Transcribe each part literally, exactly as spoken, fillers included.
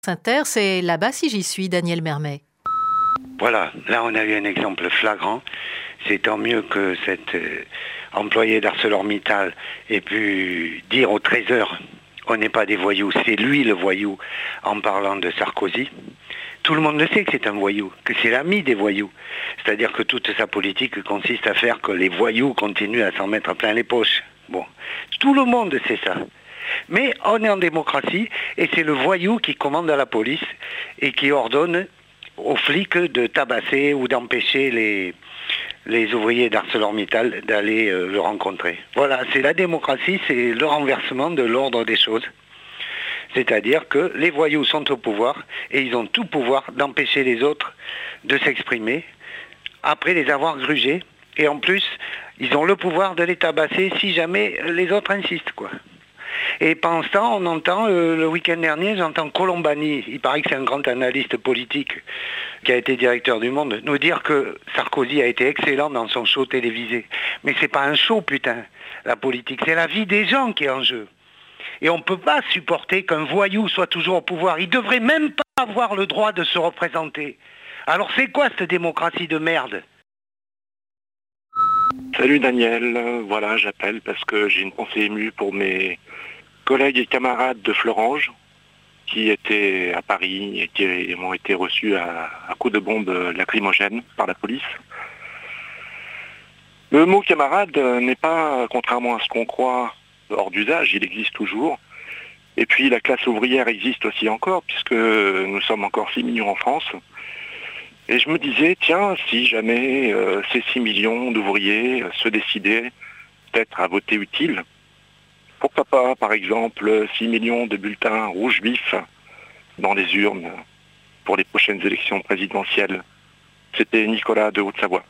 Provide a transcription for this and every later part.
Inter, c'est là-bas si j'y suis, Daniel Mermet. Voilà, là on a eu un exemple flagrant. C'est tant mieux que cet euh, employé d'ArcelorMittal ait pu dire au Trésor on n'est pas des voyous, c'est lui le voyou en parlant de Sarkozy. Tout le monde le sait que c'est un voyou, que c'est l'ami des voyous. C'est-à-dire que toute sa politique consiste à faire que les voyous continuent à s'en mettre plein les poches. Bon, tout le monde sait ça. Mais on est en démocratie et c'est le voyou qui commande à la police et qui ordonne aux flics de tabasser ou d'empêcher les, les ouvriers d'ArcelorMittal d'aller euh, le rencontrer. Voilà, c'est la démocratie, c'est le renversement de l'ordre des choses. C'est-à-dire que les voyous sont au pouvoir et ils ont tout pouvoir d'empêcher les autres de s'exprimer après les avoir grugés. Et en plus, ils ont le pouvoir de les tabasser si jamais les autres insistent, quoi. Et pendant ce temps, on entend, euh, le week-end dernier, j'entends Colombani, il paraît que c'est un grand analyste politique qui a été directeur du Monde, nous dire que Sarkozy a été excellent dans son show télévisé. Mais c'est pas un show, putain, la politique, c'est la vie des gens qui est en jeu. Et on ne peut pas supporter qu'un voyou soit toujours au pouvoir. Il ne devrait même pas avoir le droit de se représenter. Alors c'est quoi cette démocratie de merde ? Salut Daniel, voilà, j'appelle parce que j'ai une pensée émue pour mes collègues et camarades de Fleuranges qui étaient à Paris et qui ont été reçus à, à coups de bombes lacrymogènes par la police. Le mot camarade n'est pas, contrairement à ce qu'on croit, hors d'usage, il existe toujours. Et puis la classe ouvrière existe aussi encore, puisque nous sommes encore six millions en France. Et je me disais, tiens, si jamais euh, ces six millions d'ouvriers se décidaient peut-être à voter utile, pourquoi pas, par exemple, six millions de bulletins rouges vifs dans les urnes pour les prochaines élections présidentielles. C'était Nicolas de Haute-Savoie.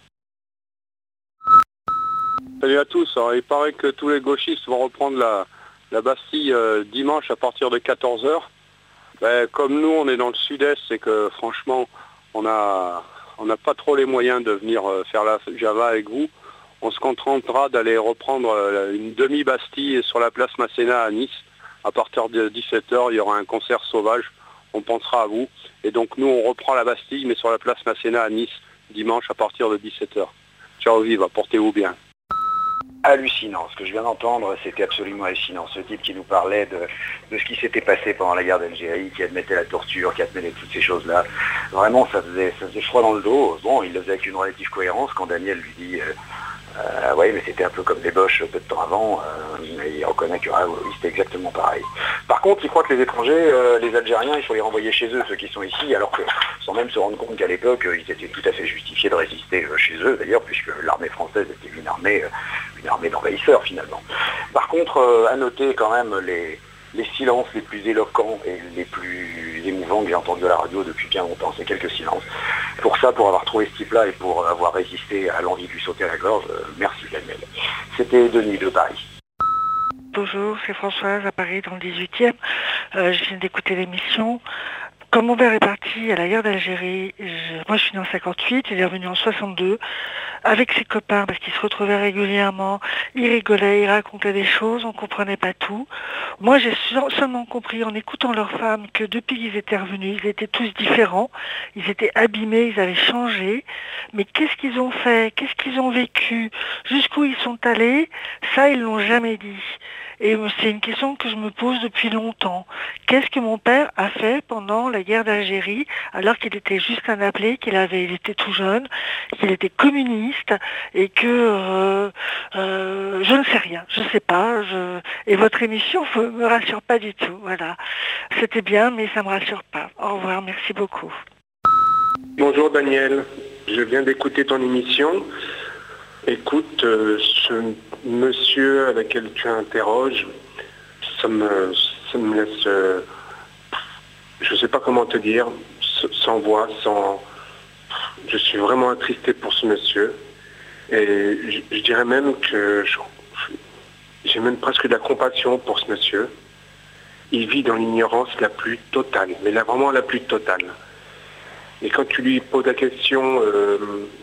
Salut à tous. Alors, il paraît que tous les gauchistes vont reprendre la, la Bastille euh, dimanche à partir de quatorze heures. Ben, comme nous, on est dans le sud-est, c'est que franchement, on a, on n'a pas trop les moyens de venir euh, faire la Java avec vous. On se contentera d'aller reprendre euh, une demi-Bastille sur la place Masséna à Nice. À partir de dix-sept heures, il y aura un concert sauvage. On pensera à vous. Et donc nous, on reprend la Bastille, mais sur la place Masséna à Nice, dimanche à partir de dix-sept heures. Ciao, viva, portez-vous bien. Hallucinant. Ce que je viens d'entendre, c'était absolument hallucinant. Ce type qui nous parlait de, de ce qui s'était passé pendant la guerre d'Algérie, qui admettait la torture, qui admettait toutes ces choses-là. Vraiment, ça faisait, ça faisait froid dans le dos. Bon, il le faisait avec une relative cohérence quand Daniel lui dit euh, euh, oui, mais c'était un peu comme des Boches peu de temps avant. Euh, il reconnaît que ah, oui, c'était exactement pareil. Par contre, il croit que les étrangers, euh, les Algériens, il faut les renvoyer chez eux, ceux qui sont ici, alors que sans même se rendre compte qu'à l'époque, ils étaient tout à fait justifiés de résister euh, chez eux, d'ailleurs, puisque l'armée française était une armée... Euh, une armée d'envahisseurs finalement. Par contre, euh, à noter quand même les, les silences les plus éloquents et les plus émouvants que j'ai entendus à la radio depuis bien longtemps, c'est quelques silences. Pour ça, pour avoir trouvé ce type-là et pour avoir résisté à l'envie de lui sauter à la gorge, euh, merci Daniel. C'était Denis de Paris. Bonjour, c'est Françoise à Paris dans le dix-huitième. Euh, je viens d'écouter l'émission. Quand mon père est parti à la guerre d'Algérie, je, moi je suis né en cinquante-huit, il est revenu en soixante-deux, avec ses copains, parce qu'ils se retrouvaient régulièrement, ils rigolaient, ils racontaient des choses, on ne comprenait pas tout. Moi j'ai seulement compris en écoutant leurs femmes que depuis qu'ils étaient revenus, ils étaient tous différents, ils étaient abîmés, ils avaient changé, mais qu'est-ce qu'ils ont fait, qu'est-ce qu'ils ont vécu, jusqu'où ils sont allés, ça ils l'ont jamais dit. Et c'est une question que je me pose depuis longtemps. Qu'est-ce que mon père a fait pendant la guerre d'Algérie, alors qu'il était juste un appelé, qu'il avait, il était tout jeune, qu'il était communiste, et que euh, euh, je ne sais rien, je ne sais pas. Je... Et votre émission ne me rassure pas du tout. Voilà, c'était bien, mais ça ne me rassure pas. Au revoir, merci beaucoup. Bonjour Daniel, je viens d'écouter ton émission. Écoute, euh, ce monsieur avec lequel tu interroges, ça me, ça me laisse, euh, je ne sais pas comment te dire, sans voix, sans... Je suis vraiment attristé pour ce monsieur. Et je, je dirais même que je, j'ai même presque de la compassion pour ce monsieur. Il vit dans l'ignorance la plus totale, mais là vraiment la plus totale. Et quand tu lui poses la question... Euh,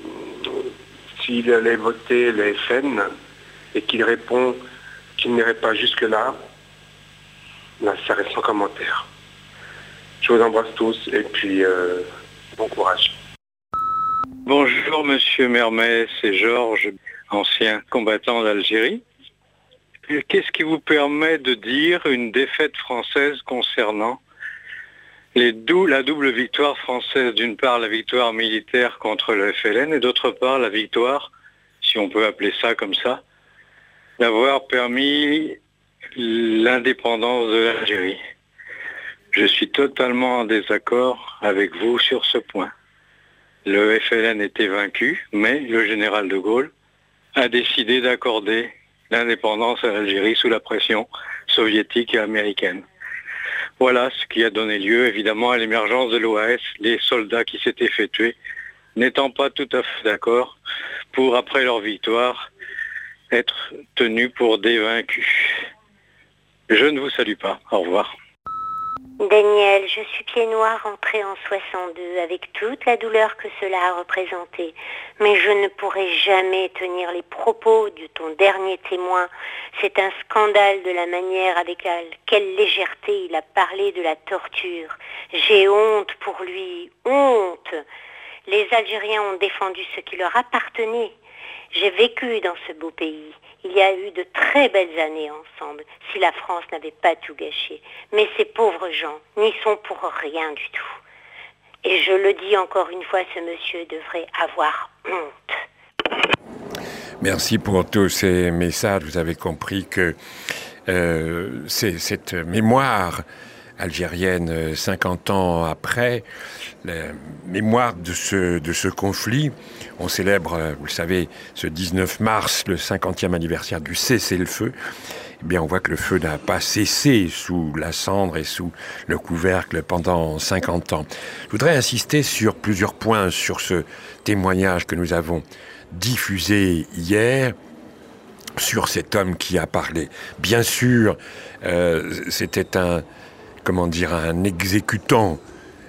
s'il allait voter le F N et qu'il répond qu'il n'irait pas jusque-là, là, ça reste sans commentaire. Je vous embrasse tous et puis euh, bon courage. Bonjour Monsieur Mermet, c'est Georges, ancien combattant d'Algérie. Qu'est-ce qui vous permet de dire une défaite française concernant les dou- la double victoire française? D'une part, la victoire militaire contre le F L N et d'autre part, la victoire, si on peut appeler ça comme ça, d'avoir permis l'indépendance de l'Algérie. Je suis totalement en désaccord avec vous sur ce point. Le F L N était vaincu, mais le général de Gaulle a décidé d'accorder l'indépendance à l'Algérie sous la pression soviétique et américaine. Voilà ce qui a donné lieu évidemment à l'émergence de l'O A S, les soldats qui s'étaient fait tuer, n'étant pas tout à fait d'accord pour, après leur victoire, être tenus pour des vaincus. Je ne vous salue pas. Au revoir. Daniel, je suis pied noir entré en soixante-deux avec toute la douleur que cela a représenté. Mais je ne pourrai jamais tenir les propos de ton dernier témoin. C'est un scandale de la manière avec quelle légèreté il a parlé de la torture. J'ai honte pour lui, honte. Les Algériens ont défendu ce qui leur appartenait. J'ai vécu dans ce beau pays. Il y a eu de très belles années ensemble, si la France n'avait pas tout gâché. Mais ces pauvres gens n'y sont pour rien du tout. Et je le dis encore une fois, ce monsieur devrait avoir honte. Merci pour tous ces messages. Vous avez compris que euh, c'est cette mémoire algérienne, cinquante ans après, la mémoire de ce, de ce conflit. On célèbre, vous le savez, ce dix-neuf mars, le cinquantième anniversaire du cessez-le-feu. Eh bien, on voit que le feu n'a pas cessé sous la cendre et sous le couvercle pendant cinquante ans. Je voudrais insister sur plusieurs points sur ce témoignage que nous avons diffusé hier, sur cet homme qui a parlé. Bien sûr, euh, c'était un, comment dire, un exécutant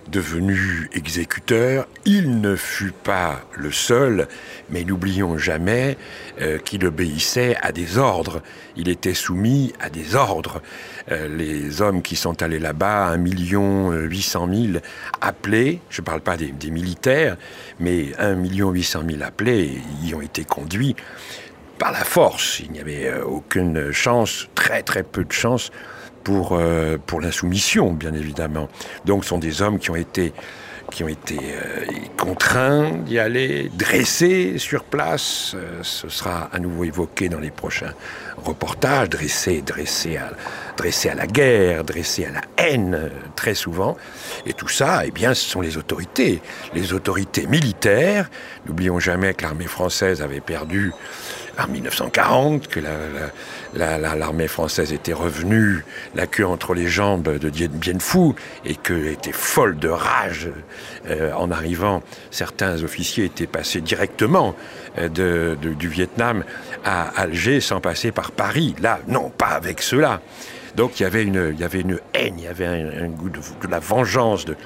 devenu exécuteur. Il ne fut pas le seul, mais n'oublions jamais euh, qu'il obéissait à des ordres. Il était soumis à des ordres. Euh, les hommes qui sont allés là-bas, un million huit cent mille appelés, je ne parle pas des, des militaires, mais un million huit cent mille appelés y ont été conduits par la force. Il n'y avait euh, aucune chance, très très peu de chance, pour, euh, pour l'insoumission, bien évidemment. Donc, ce sont des hommes qui ont été, qui ont été euh, contraints d'y aller, dressés sur place. Euh, ce sera à nouveau évoqué dans les prochains reportages. Dressés, dressés à, dressés à la guerre, dressés à la haine, euh, très souvent. Et tout ça, eh bien, ce sont les autorités. Les autorités militaires. N'oublions jamais que l'armée française avait perdu en dix-neuf cent quarante, que la, la, la, l'armée française était revenue la queue entre les jambes de Dien Bien Phu et qu'elle était folle de rage euh, en arrivant. Certains officiers étaient passés directement euh, de, de, du Vietnam à Alger sans passer par Paris. Là, non, pas avec ceux-là. Donc il y avait une, il y avait une haine, il y avait un, un goût de, de la vengeance, de,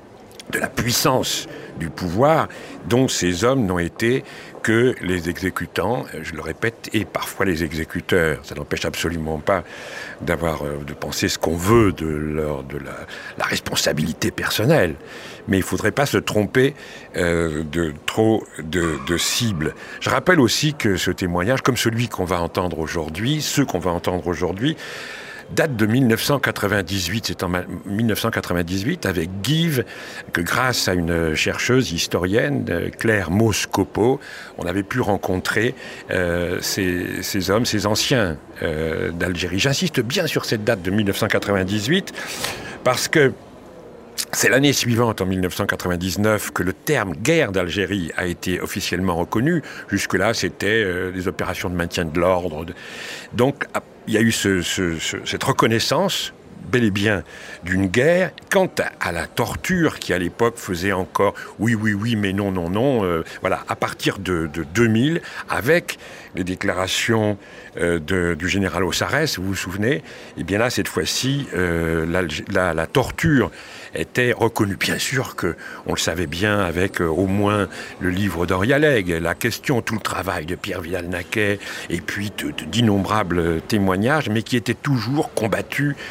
de la puissance du pouvoir dont ces hommes n'ont été que les exécutants, je le répète, et parfois les exécuteurs. Ça n'empêche absolument pas d'avoir, de penser ce qu'on veut de, leur, de la, la responsabilité personnelle. Mais il ne faudrait pas se tromper euh, de trop de, de cibles. Je rappelle aussi que ce témoignage, comme celui qu'on va entendre aujourd'hui, ceux qu'on va entendre aujourd'hui, date de dix-neuf cent quatre-vingt-dix-huit, c'est en dix-neuf cent quatre-vingt-dix-huit, avec Guive, que grâce à une chercheuse historienne, Claire Moscopo, on avait pu rencontrer euh, ces, ces hommes, ces anciens euh, d'Algérie. J'insiste bien sur cette date de dix-neuf cent quatre-vingt-dix-huit, parce que c'est l'année suivante, en dix-neuf cent quatre-vingt-dix-neuf, que le terme « guerre d'Algérie » a été officiellement reconnu. Jusque-là, c'était euh, des opérations de maintien de l'ordre. Donc, il y a eu ce, ce, ce, cette reconnaissance, bel et bien, d'une guerre. Quant à, à la torture, qui à l'époque faisait encore « oui, oui, oui, mais non, non, non euh, », voilà, à partir de, de deux mille, avec les déclarations euh, de, du général Ossarès, vous vous souvenez, et bien là, cette fois-ci, euh, la, la, la torture était reconnue. Bien sûr qu'on le savait bien avec euh, au moins le livre d'Orialeg, la question, tout le travail de Pierre Vidal-Naquet, et puis de, de, d'innombrables témoignages, mais qui étaient toujours combattus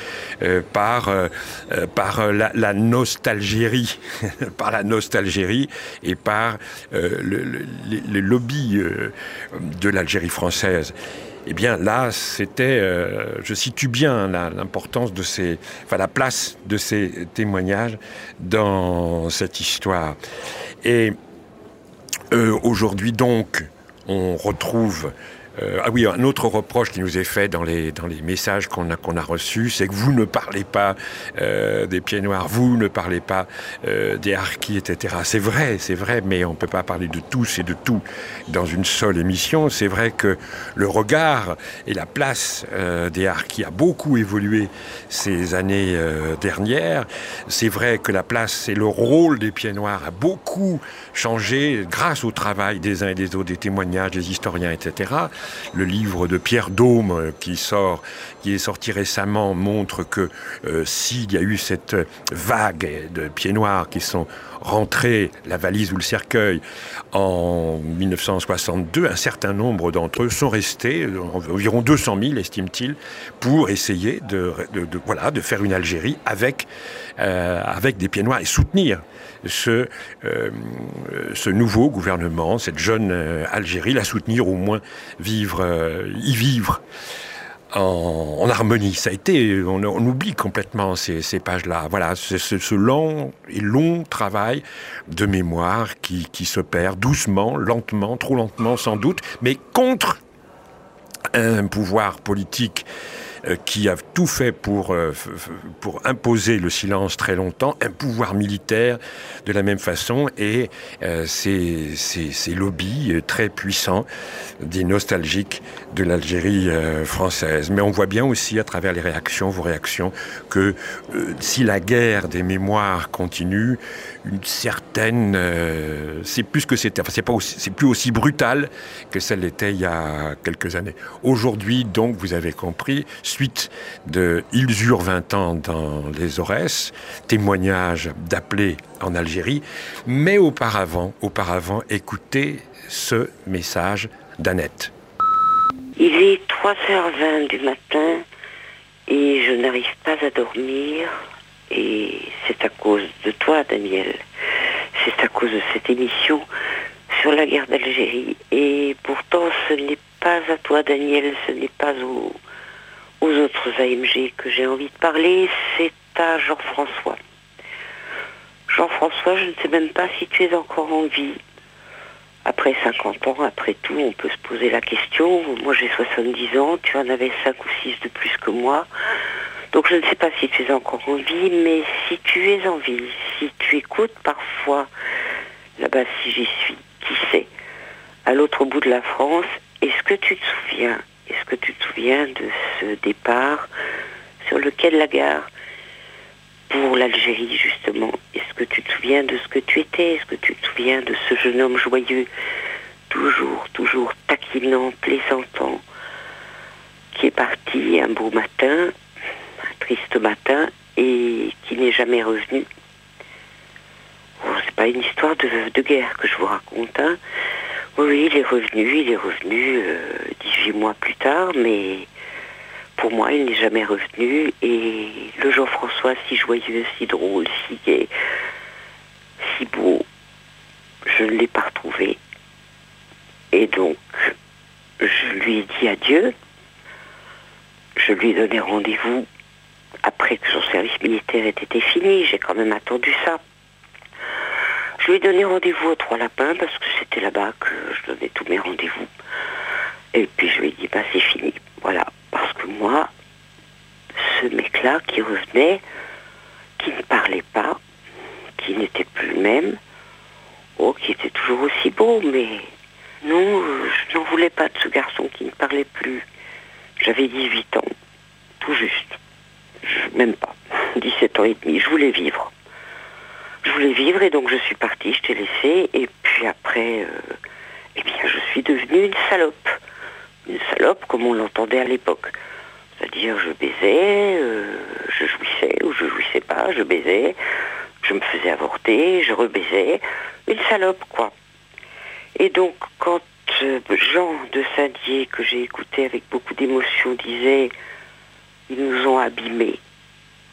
euh, par, euh, par la, la nostalgérie, par la nostalgérie et par euh, le, le, le lobby euh, de l'Algérie française. Eh bien là, c'était, euh, je situe bien la, l'importance de ces, enfin la place de ces témoignages dans cette histoire. Et euh, aujourd'hui donc, on retrouve Euh, ah oui, un autre reproche qui nous est fait dans les, dans les messages qu'on a, qu'on a reçus, c'est que vous ne parlez pas euh, des pieds noirs, vous ne parlez pas euh, des harkis, et cetera. C'est vrai, c'est vrai, mais on ne peut pas parler de tous et de tout dans une seule émission. C'est vrai que le regard et la place euh, des harkis a beaucoup évolué ces années euh, dernières. C'est vrai que la place et le rôle des pieds noirs a beaucoup changé grâce au travail des uns et des autres, des témoignages, des historiens, et cetera. Le livre de Pierre Daume qui sort, qui est sorti récemment, montre que euh, s'il y a eu cette vague de pieds noirs qui sont rentrés, la valise ou le cercueil, en dix-neuf cent soixante-deux, un certain nombre d'entre eux sont restés, environ deux cent mille, estime-t-il, pour essayer de, de, de, voilà, de faire une Algérie avec, euh, avec des pieds noirs et soutenir ce, euh, ce nouveau gouvernement, cette jeune euh, Algérie, la soutenir, au moins vivre, euh, y vivre en, en harmonie. Ça a été, on, on oublie complètement ces, ces pages-là. Voilà, c'est ce, ce lent et long travail de mémoire qui, qui se perd doucement, lentement, trop lentement sans doute, mais contre un pouvoir politique qui a tout fait pour, pour imposer le silence très longtemps, un pouvoir militaire de la même façon, et euh, ces, ces, ces lobbies très puissants des nostalgiques de l'Algérie euh, française. Mais on voit bien aussi à travers les réactions, vos réactions, que euh, si la guerre des mémoires continue, une certaine... Euh, c'est plus que c'était... Enfin, c'est, pas aussi, c'est plus aussi brutal que celle l'était il y a quelques années. Aujourd'hui, donc, vous avez compris, suite de Ils eurent vingt ans dans les Aurès, témoignage d'appelés en Algérie, mais auparavant, auparavant, écoutez ce message d'Annette. Il est trois heures vingt du matin et je n'arrive pas à dormir, et c'est à cause de toi, Daniel. C'est à cause de cette émission sur la guerre d'Algérie, et pourtant ce n'est pas à toi, Daniel, ce n'est pas aux, aux autres A M G que j'ai envie de parler, c'est à Jean-François. Jean-François, je ne sais même pas si tu es encore en vie. Après cinquante ans, après tout, on peut se poser la question. Moi, j'ai soixante-dix ans, tu en avais cinq ou six de plus que moi. Donc, je ne sais pas si tu es encore en vie, mais si tu es en vie, si tu écoutes parfois, là-bas, si j'y suis, qui sait, à l'autre bout de la France, est-ce que tu te souviens, est-ce que tu te souviens de ce départ sur lequel la gare pour l'Algérie, justement, est-ce que tu te souviens de ce que tu étais? Est-ce que tu te souviens de ce jeune homme joyeux, toujours, toujours taquinant, plaisantant, qui est parti un beau matin, un triste matin, et qui n'est jamais revenu? Oh, c'est pas une histoire de, de guerre que je vous raconte, hein. Oui, il est revenu, il est revenu euh, dix-huit mois plus tard, mais pour moi, il n'est jamais revenu, et le Jean-François si joyeux, si drôle, si gai, si beau, je ne l'ai pas retrouvé. Et donc, je lui ai dit adieu, je lui ai donné rendez-vous après que son service militaire ait été fini, j'ai quand même attendu ça. Je lui ai donné rendez-vous aux Trois Lapins, parce que c'était là-bas que je donnais tous mes rendez-vous. Et puis je lui ai dit, bah c'est fini, voilà. Parce que moi, ce mec-là qui revenait, qui ne parlait pas, qui n'était plus le même, oh, qui était toujours aussi beau, mais non, je n'en voulais pas de ce garçon qui ne parlait plus. J'avais dix-huit ans, tout juste. Je, même pas, dix-sept ans et demi, je voulais vivre. Je voulais vivre, et donc je suis partie, je t'ai laissé, et puis après, euh, eh bien, je suis devenue une salope. Une salope comme on l'entendait à l'époque. C'est-à-dire, je baisais, euh, je jouissais, ou je jouissais pas, je baisais, je me faisais avorter, je rebaisais. Une salope, quoi. Et donc, quand euh, Jean de Saint-Dié, que j'ai écouté avec beaucoup d'émotion, disait « Ils nous ont abîmés »,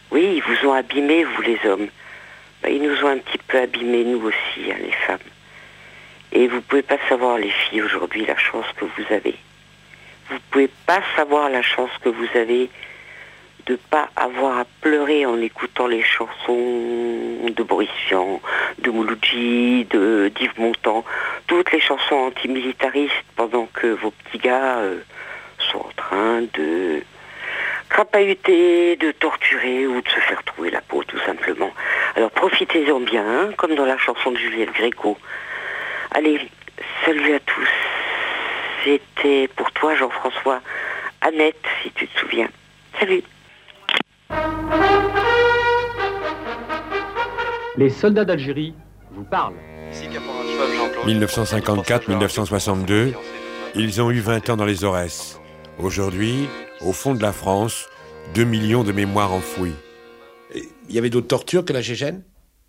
Oui, ils vous ont abîmés, vous les hommes. Ben, ils nous ont un petit peu abîmés, nous aussi, hein, les femmes. Et vous pouvez pas savoir, les filles, aujourd'hui, la chance que vous avez. Vous pouvez pas savoir la chance que vous avez de pas avoir à pleurer en écoutant les chansons de Boris Vian, de Mouloudji, de d'Yves Montand, toutes les chansons antimilitaristes pendant que vos petits gars euh, sont en train de crapahuter, de torturer ou de se faire trouver la peau, tout simplement. Alors profitez-en bien, hein, comme dans la chanson de Juliette Gréco. Allez, salut à tous. C'était pour toi, Jean-François, Annette, si tu te souviens. Salut. Les soldats d'Algérie vous parlent. dix-neuf cent cinquante-quatre à dix-neuf cent soixante-deux, ils ont eu vingt ans dans les Aurès. Aujourd'hui, au fond de la France, deux millions de mémoires enfouies. Il y avait d'autres tortures que la Chéchène?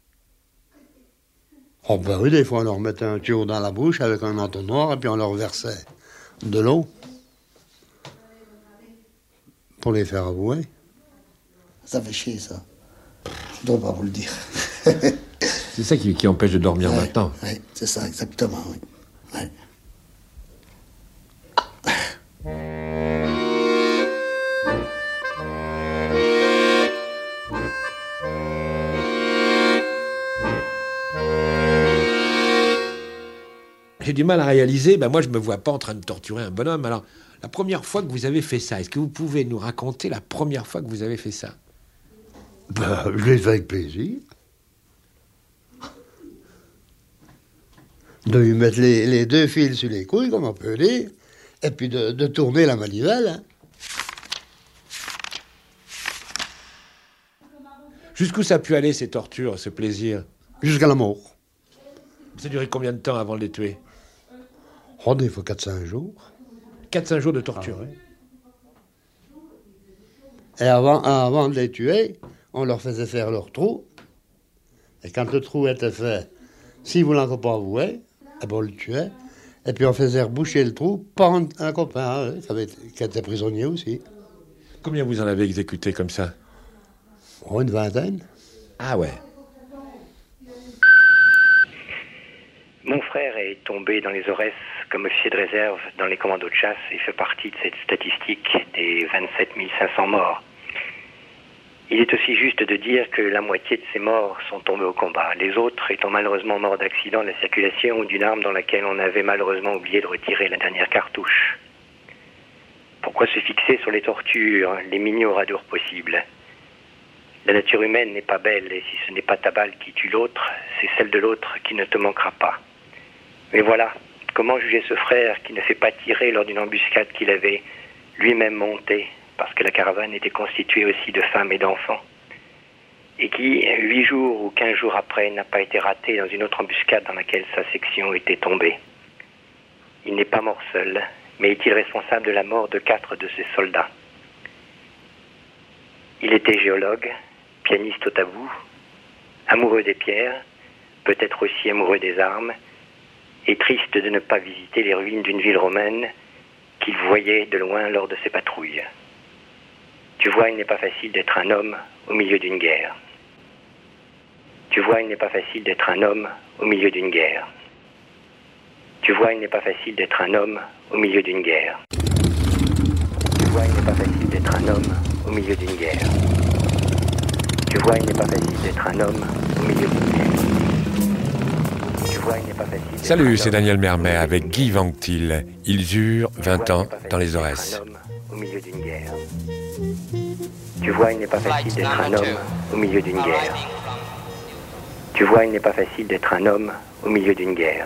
Oh ben oui, des fois on leur mettait un tuyau dans la bouche avec un entonnoir et puis on leur versait de l'eau pour les faire avouer. Ça fait chier, ça. Je ne dois pas vous le dire. C'est ça qui, qui empêche de dormir ouais, maintenant. Oui, c'est ça, exactement, oui. Ouais. J'ai du mal à réaliser, ben moi je me vois pas en train de torturer un bonhomme. Alors, la première fois que vous avez fait ça, est-ce que vous pouvez nous raconter la première fois que vous avez fait ça? Ben, je l'ai fait avec plaisir. De lui mettre les, les deux fils sur les couilles, comme on peut dire, et puis de, de tourner la manivelle. Hein. Jusqu'où ça a pu aller, ces tortures, ce plaisir? Jusqu'à la mort. Ça a duré combien de temps avant de les tuer? Oh, des fois quatre à cinq jours. quatre à cinq jours de torture. Ah, oui. Et avant, avant de les tuer, on leur faisait faire leur trou. Et quand le trou était fait, s'ils ne voulaient encore pas avouer, eh ben on le tuait. Et puis on faisait reboucher le trou par un, un copain hein, qui, avait, qui était prisonnier aussi. Combien vous en avez exécuté comme ça? Oh, une vingtaine. Ah ouais. Mon frère est tombé dans les Aurès comme officier de réserve dans les commandos de chasse et fait partie de cette statistique des vingt-sept mille cinq cents morts. Il est aussi juste de dire que la moitié de ces morts sont tombés au combat, les autres étant malheureusement morts d'accident de la circulation ou d'une arme dans laquelle on avait malheureusement oublié de retirer la dernière cartouche. Pourquoi se fixer sur les tortures, les mini-oradours possibles? La nature humaine n'est pas belle, et si ce n'est pas ta balle qui tue l'autre, c'est celle de l'autre qui ne te manquera pas. Mais voilà, comment juger ce frère qui ne fait pas tirer lors d'une embuscade qu'il avait lui-même montée, parce que la caravane était constituée aussi de femmes et d'enfants, et qui, huit jours ou quinze jours après, n'a pas été raté dans une autre embuscade dans laquelle sa section était tombée. Il n'est pas mort seul, mais est-il responsable de la mort de quatre de ses soldats? Il était géologue, pianiste au tabou, amoureux des pierres, peut-être aussi amoureux des armes, et triste de ne pas visiter les ruines d'une ville romaine qu'il voyait de loin lors de ses patrouilles. Tu vois, il n'est pas facile d'être un homme au milieu d'une guerre. Tu vois, il n'est pas facile d'être un homme au milieu d'une guerre. Tu vois, il n'est pas facile d'être un homme au milieu d'une guerre. Tu vois, il n'est pas facile d'être un homme au milieu d'une guerre. Tu vois, il n'est pas facile d'être un homme au milieu d'une guerre. Tu vois, il n'est pas facile. Salut, c'est Daniel Mermet avec Guy Vanctil. Ils eurent vingt ans dans les Aurès. Au milieu d'une guerre. Tu vois, il n'est pas facile d'être un homme au milieu d'une guerre. Tu vois, il n'est pas facile d'être un homme au milieu d'une guerre.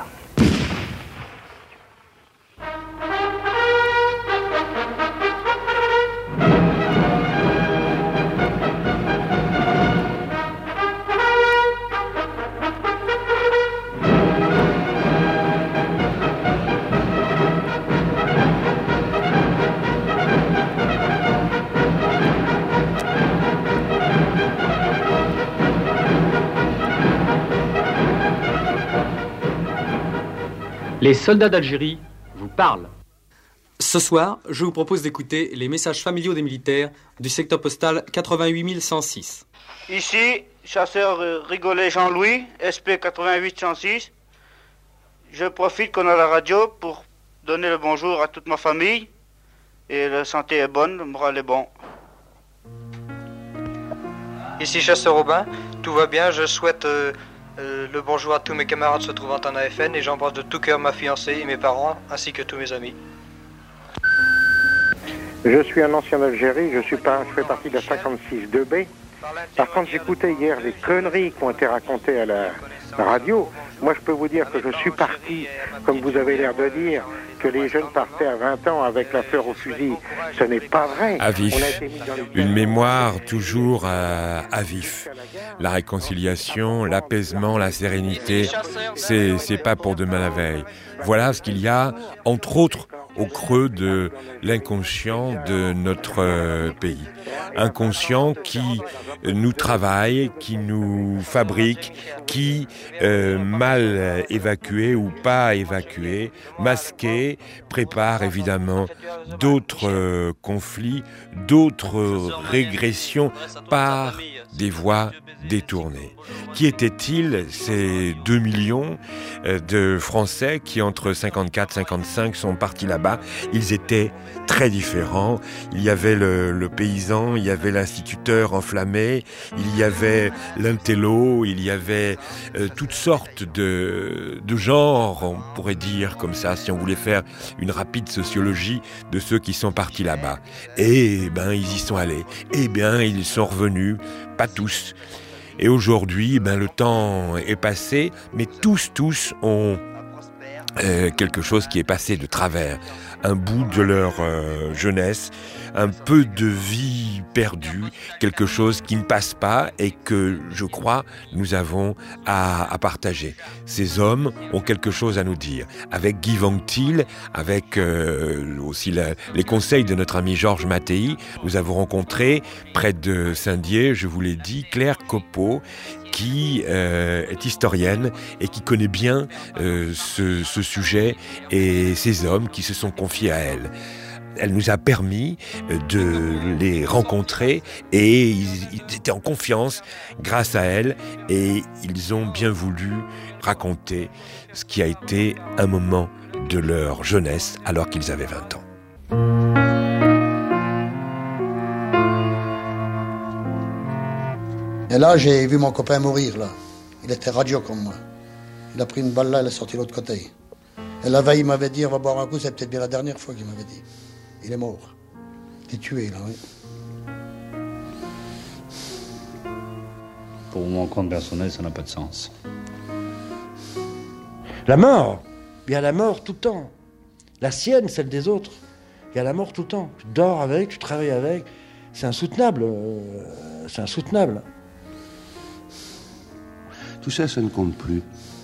Les soldats d'Algérie vous parlent. Ce soir, je vous propose d'écouter les messages familiaux des militaires du secteur postal quatre-vingt-huit cent six. Ici, chasseur Rigolet Jean-Louis, S P quatre-vingt-huit cent six. Je profite qu'on a la radio pour donner le bonjour à toute ma famille. Et la santé est bonne, le moral est bon. Ici chasseur Robin, tout va bien, je souhaite euh, euh, le bonjour à tous mes camarades se trouvant en A F N et j'embrasse de tout cœur ma fiancée et mes parents ainsi que tous mes amis. Je suis un ancien d'Algérie, je, suis pas, je fais partie de la cinquante-six deux B. Par contre, j'écoutais hier les conneries qui ont été racontées à la, la radio. Moi, je peux vous dire que je suis parti, comme vous avez l'air de dire, que les jeunes partaient à vingt ans avec la fleur au fusil. Ce n'est pas vrai. À vif. Une mémoire toujours à, à vif. La réconciliation, l'apaisement, la sérénité, c'est, c'est pas pour demain la veille. Voilà ce qu'il y a, entre autres, au creux de l'inconscient de notre euh, pays. Inconscient qui nous travaille, qui nous fabrique, qui, euh, mal évacué ou pas évacué, masqué, prépare évidemment d'autres euh, conflits, d'autres régressions par des voies détournées. Qui étaient-ils, ces deux millions de Français qui, entre cinquante-quatre et cinquante-cinq, sont partis là-bas? Ils étaient très différents. Il y avait le, le paysan, il y avait l'instituteur enflammé, il y avait l'intello, il y avait euh, toutes sortes de, de genres, on pourrait dire comme ça, si on voulait faire une rapide sociologie de ceux qui sont partis là-bas. Et ben, ils y sont allés. Et bien, ils sont revenus, pas tous. Et aujourd'hui, ben, le temps est passé, mais tous, tous ont euh, quelque chose qui est passé de travers. Un bout de leur euh, jeunesse, un peu de vie perdue, quelque chose qui ne passe pas et que, je crois, nous avons à, à partager. Ces hommes ont quelque chose à nous dire. Avec Guy Vanctil, avec euh, aussi la, les conseils de notre ami Georges Mattei, nous avons rencontré, près de Saint-Dié, je vous l'ai dit, Claire Copeau, qui euh, est historienne et qui connaît bien euh, ce, ce sujet et ces hommes qui se sont confiés à elle. Elle nous a permis de les rencontrer et ils, ils étaient en confiance grâce à elle et ils ont bien voulu raconter ce qui a été un moment de leur jeunesse alors qu'ils avaient vingt ans. Et là, j'ai vu mon copain mourir, là. Il était radio comme moi. Il a pris une balle là, il est sorti de l'autre côté. Et la veille, il m'avait dit, on va boire un coup, c'est peut-être bien la dernière fois qu'il m'avait dit. Il est mort. Il est tué, là, oui. Pour mon compte personnel, ça n'a pas de sens. La mort, il y a la mort tout le temps. La sienne, celle des autres. Il y a la mort tout le temps. Tu dors avec, tu travailles avec. C'est insoutenable. Euh, c'est insoutenable. Tout ça, ça ne compte plus.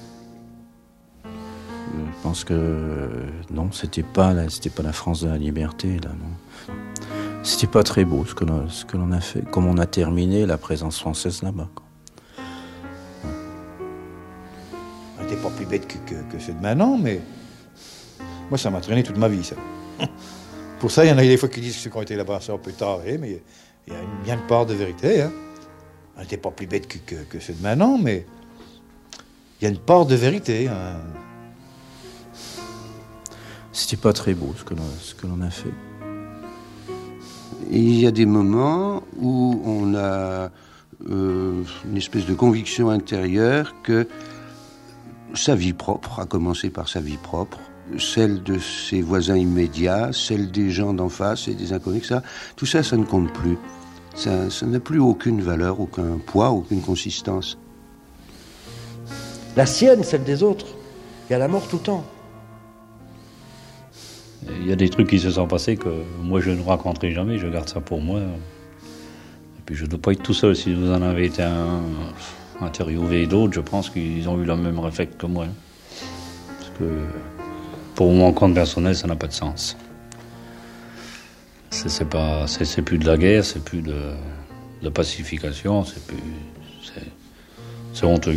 Je pense que non, c'était pas la, c'était pas la France de la liberté, là, non. C'était pas très beau ce que l'on, ce que l'on a fait, comme on a terminé la présence française là-bas, quoi. On n'était pas plus bête que, que, que ceux de maintenant, mais moi, ça m'a traîné toute ma vie, ça. Pour ça, il y en a des fois qui disent que ceux qui ont été là-bas, c'est un peu taré, mais il y a une bien de part de vérité, hein. On n'était pas plus bête que, que, que ceux de maintenant, mais il y a une part de vérité, hein. C'était pas très beau ce que l'on, ce que l'on a fait. Et il y a des moments où on a euh, une espèce de conviction intérieure que sa vie propre, à commencer par sa vie propre, celle de ses voisins immédiats, celle des gens d'en face et des inconnus, ça, tout ça, ça ne compte plus. Ça, ça n'a plus aucune valeur, aucun poids, aucune consistance. La sienne, celle des autres. Il y a la mort tout le temps. Il y a des trucs qui se sont passés que moi je ne raconterai jamais, je garde ça pour moi. Et puis je ne dois pas être tout seul. Si vous en avez été un, interviewé d'autres, je pense qu'ils ont eu le même réflexe que moi. Parce que pour mon compte personnel, ça n'a pas de sens. C'est, c'est, pas, c'est, c'est plus de la guerre, c'est plus de, de pacification, c'est plus. C'est, c'est honteux.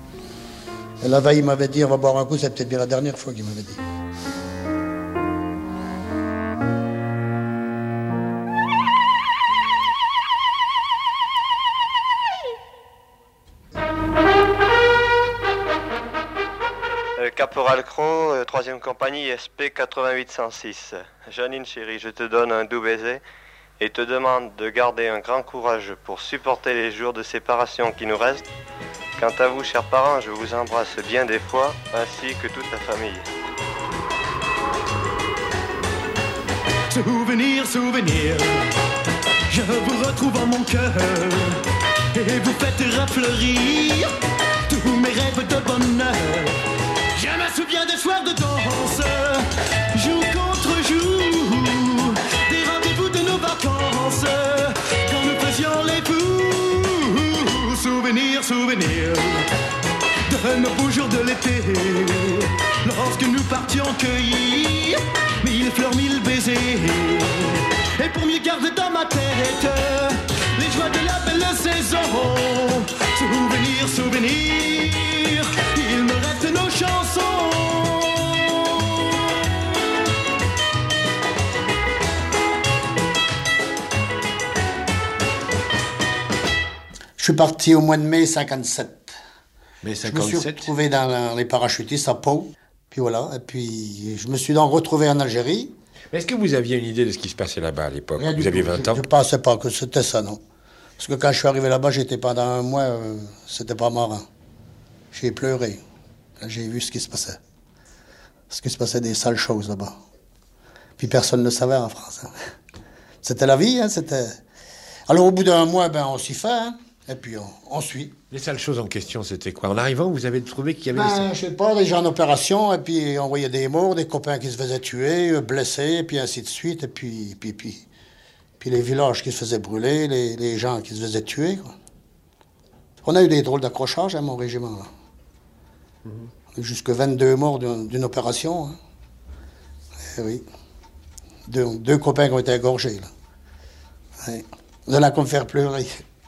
Et la veille, il m'avait dit, on va boire un coup, c'est peut-être bien la dernière fois qu'il m'avait dit. Caporal Cros, euh, troisième compagnie S P quatre-vingt-huit cent six. Janine chérie, je te donne un doux baiser et te demande de garder un grand courage pour supporter les jours de séparation qui nous restent. Quant à vous, chers parents, je vous embrasse bien des fois, ainsi que toute la famille. Souvenir, souvenir, je vous retrouve en mon cœur et vous faites refleurir tous mes rêves de bonheur. Je me souviens des soirs de danse, jour contre jour, des rendez-vous de nos vacances, quand nous faisions les fous. Souvenir, souvenir de nos beaux jours de l'été, lorsque nous partions cueillir mille fleurs, mille baisers. Et pour mieux garder dans ma tête les joies de la belle saison. Souvenir, souvenir, il me reste nos chansons. Je suis parti au mois de mai cinquante-sept. mai Je me suis cinquante-sept. retrouvé dans les parachutistes à Pau. Puis voilà, et puis je me suis donc retrouvé en Algérie. Mais est-ce que vous aviez une idée de ce qui se passait là-bas à l'époque? Rien du Vous aviez tout. vingt Je- ans. Je ne pensais pas que c'était ça, non. Parce que quand je suis arrivé là-bas, j'étais pendant un mois, euh, c'était pas marrant. J'ai pleuré. Quand j'ai vu ce qui se passait. Ce qui se passait des sales choses là-bas. Puis personne ne le savait en France. hein. C'était la vie, hein, c'était... Alors au bout d'un mois, ben, on s'y fait, hein, et puis on, on suit. Les sales choses en question, c'était quoi? En arrivant, vous avez trouvé qu'il y avait... Ben, des... je sais pas, des gens en opération, et puis on voyait des morts, des copains qui se faisaient tuer, euh, blessés, et puis ainsi de suite, et puis, puis, puis, puis les villages qui se faisaient brûler, les, les gens qui se faisaient tuer, quoi. On a eu des drôles d'accrochages à mon régiment, là. On a eu jusque vingt-deux morts d'une d'une opération, hein. Eh oui. Deux, deux copains qui ont été égorgés, là. Ouais. Vous allez encore me faire pleurer.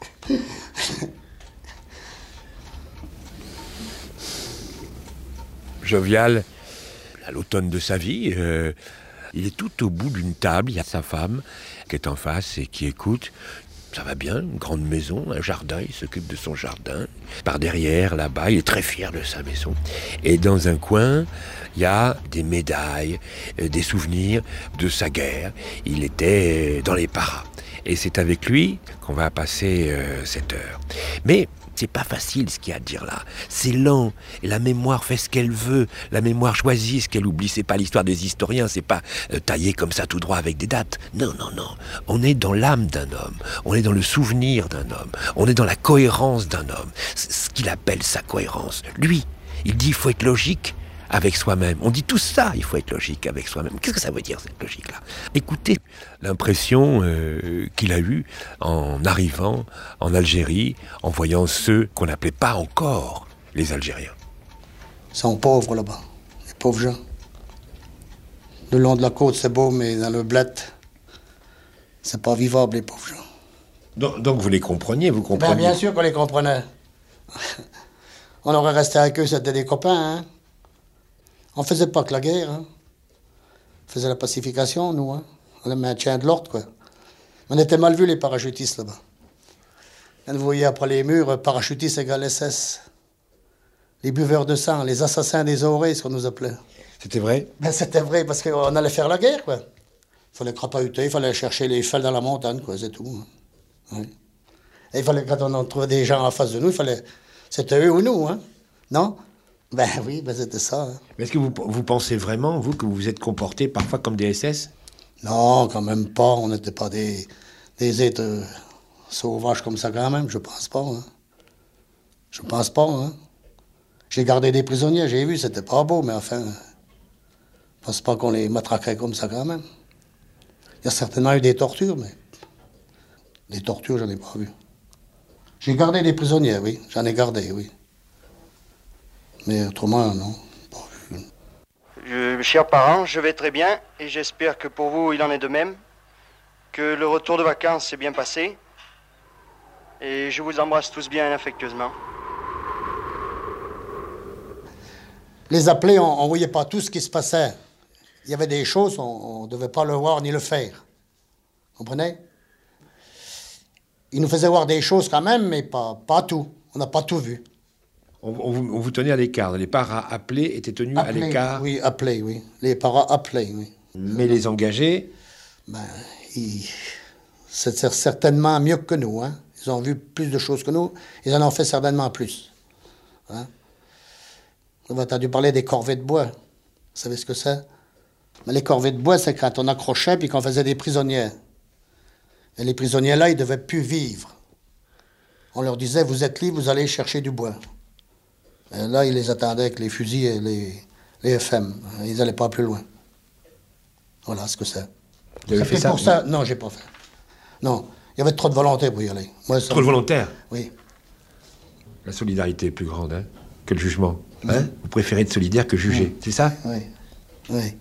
Jovial, à l'automne de sa vie, euh, il est tout au bout d'une table, il y a sa femme qui est en face et qui écoute. Ça va bien, une grande maison, un jardin, il s'occupe de son jardin. Par derrière, là-bas, il est très fier de sa maison. Et dans un coin, il y a des médailles, euh, des souvenirs de sa guerre. Il était euh, dans les paras. Et c'est avec lui qu'on va passer euh, cette heure. Mais c'est pas facile ce qu'il y a à dire là. C'est lent. Et la mémoire fait ce qu'elle veut. La mémoire choisit ce qu'elle oublie. C'est pas l'histoire des historiens. C'est pas euh, taillé comme ça tout droit avec des dates. Non, non, non. On est dans l'âme d'un homme. On est dans le souvenir d'un homme. On est dans la cohérence d'un homme. C'est ce qu'il appelle sa cohérence. Lui, il dit il faut être logique avec soi-même. On dit tout ça, il faut être logique avec soi-même. Qu'est-ce que ça veut dire, cette logique-là? Écoutez l'impression euh, qu'il a eue en arrivant en Algérie, en voyant ceux qu'on n'appelait pas encore les Algériens. Ils sont pauvres là-bas, les pauvres gens. Le long de la côte, c'est beau, mais dans le bled, c'est pas vivable, les pauvres gens. Donc, donc vous les compreniez, vous Ben, compreniez? bien sûr qu'on les comprenait. On aurait resté avec eux, c'était des copains, hein. On faisait pas que la guerre, hein. On faisait la pacification, nous, hein. On le maintien de l'ordre, quoi. On était mal vus, les parachutistes, là-bas. Quand vous voyez après les murs, parachutistes égale S S. Les buveurs de sang, les assassins des oreilles, ce qu'on nous appelait. C'était vrai? Ben, c'était vrai, parce qu'on allait faire la guerre, quoi. Il fallait crapahuter, il fallait chercher les fels dans la montagne, quoi, c'est tout. hein. Ouais. Et il fallait, quand on en trouvait des gens en face de nous, il fallait... C'était eux ou nous, hein. Non? Ben oui, ben c'était ça. hein. Mais est-ce que vous, vous pensez vraiment, vous, que vous vous êtes comporté parfois comme des S S? Non, quand même pas. On n'était pas des, des êtres euh, sauvages comme ça, quand même. Je pense pas. Hein. Je pense pas. Hein. J'ai gardé des prisonniers, j'ai vu, c'était pas beau, mais enfin, je pense pas qu'on les matraquerait comme ça, quand même. Il y a certainement eu des tortures, mais des tortures, j'en ai pas vu. J'ai gardé des prisonniers, oui. J'en ai gardé, oui. Mais autrement, non. Je, chers parents, je vais très bien et j'espère que pour vous il en est de même, que le retour de vacances s'est bien passé et je vous embrasse tous bien affectueusement. Les appelés, on ne voyait pas tout ce qui se passait. Il y avait des choses, on ne devait pas le voir ni le faire. Vous comprenez? Ils nous faisaient voir des choses quand même, mais pas, pas tout. On n'a pas tout vu. On, on vous, on vous tenait à l'écart. Les paras appelés étaient tenus Appelés, à l'écart. Oui, appelés, oui. Les paras appelés, oui. Mais les engagés, Ben, ils... c'est c'est certainement mieux que nous, hein. Ils ont vu plus de choses que nous. Ils en ont fait certainement plus. Hein? Vous avez entendu parler des corvées de bois. Vous savez ce que c'est? Mais les corvées de bois, c'est quand on accrochait puis qu'on faisait des prisonnières. Et les prisonniers-là, ils ne devaient plus vivre. On leur disait, vous êtes libres, vous allez chercher du bois. Et là, ils les attendaient avec les fusils et les, les F M. Ils n'allaient pas plus loin. Voilà ce que c'est. Vous avez fait ça? Pour ça? Non, j'ai pas fait. Non, il y avait trop de volonté pour y aller. Moi, ça... Trop de volontaires? Oui. La solidarité est plus grande hein, que le jugement. Hein? Vous préférez être solidaire que juger, Oui. c'est ça? Oui, oui.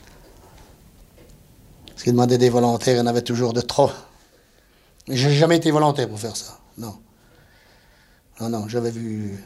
Parce qu'ils demandaient des volontaires, il y en avait toujours de trop. Mais j'ai jamais été volontaire pour faire ça, non. Non, non, j'avais vu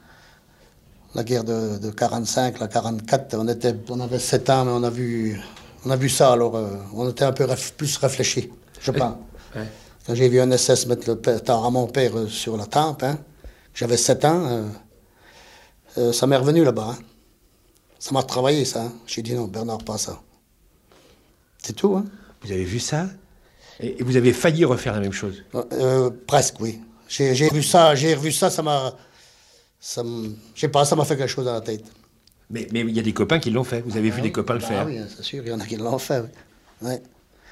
la guerre de, de quarante-cinq, la quarante-quatre, on, était, on avait sept ans, mais on a vu, on a vu ça, alors euh, on était un peu ref, plus réfléchis, je pense. Ouais. Quand j'ai vu un S S mettre le pétard à mon père euh, sur la tempe, hein, j'avais sept ans, euh, euh, ça m'est revenu là-bas. Hein. Ça m'a travaillé, ça. Hein. J'ai dit non, Bernard, pas ça. C'est tout, hein. Vous avez vu ça? Et, et vous avez failli refaire la même chose? euh, Presque, oui. J'ai, j'ai vu ça, j'ai revu ça, ça m'a... Ça me, je sais pas, ça m'a fait quelque chose dans la tête. Mais mais il y a des copains qui l'ont fait. Vous avez ah, vu oui. des copains le ah, faire? Oui, c'est sûr, il y en a qui l'ont fait, oui. Ouais.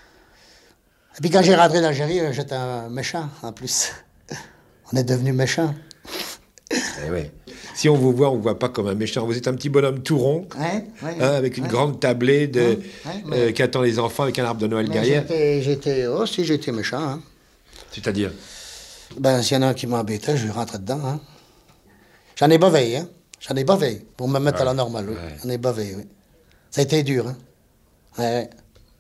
Et puis quand j'ai rentré d'Algérie, j'étais un méchant, en plus. On est devenus méchants. Eh ouais. Si on vous voit, on ne voit pas comme un méchant. Vous êtes un petit bonhomme tout rond, ouais, ouais, hein, avec une ouais. grande tablée de, ouais, ouais, mais... euh, qui attend les enfants avec un arbre de Noël mais derrière. J'étais, j'étais... Oh, si, j'étais méchant, hein. C'est-à-dire? Ben, s'il y en a un qui m'embêtait, je lui rentrais dedans, hein. J'en ai bavé, hein. J'en ai bavé, pour me mettre ouais. à la normale, oui. Ouais. J'en ai bavé, oui. Ça a été dur, hein. Ouais.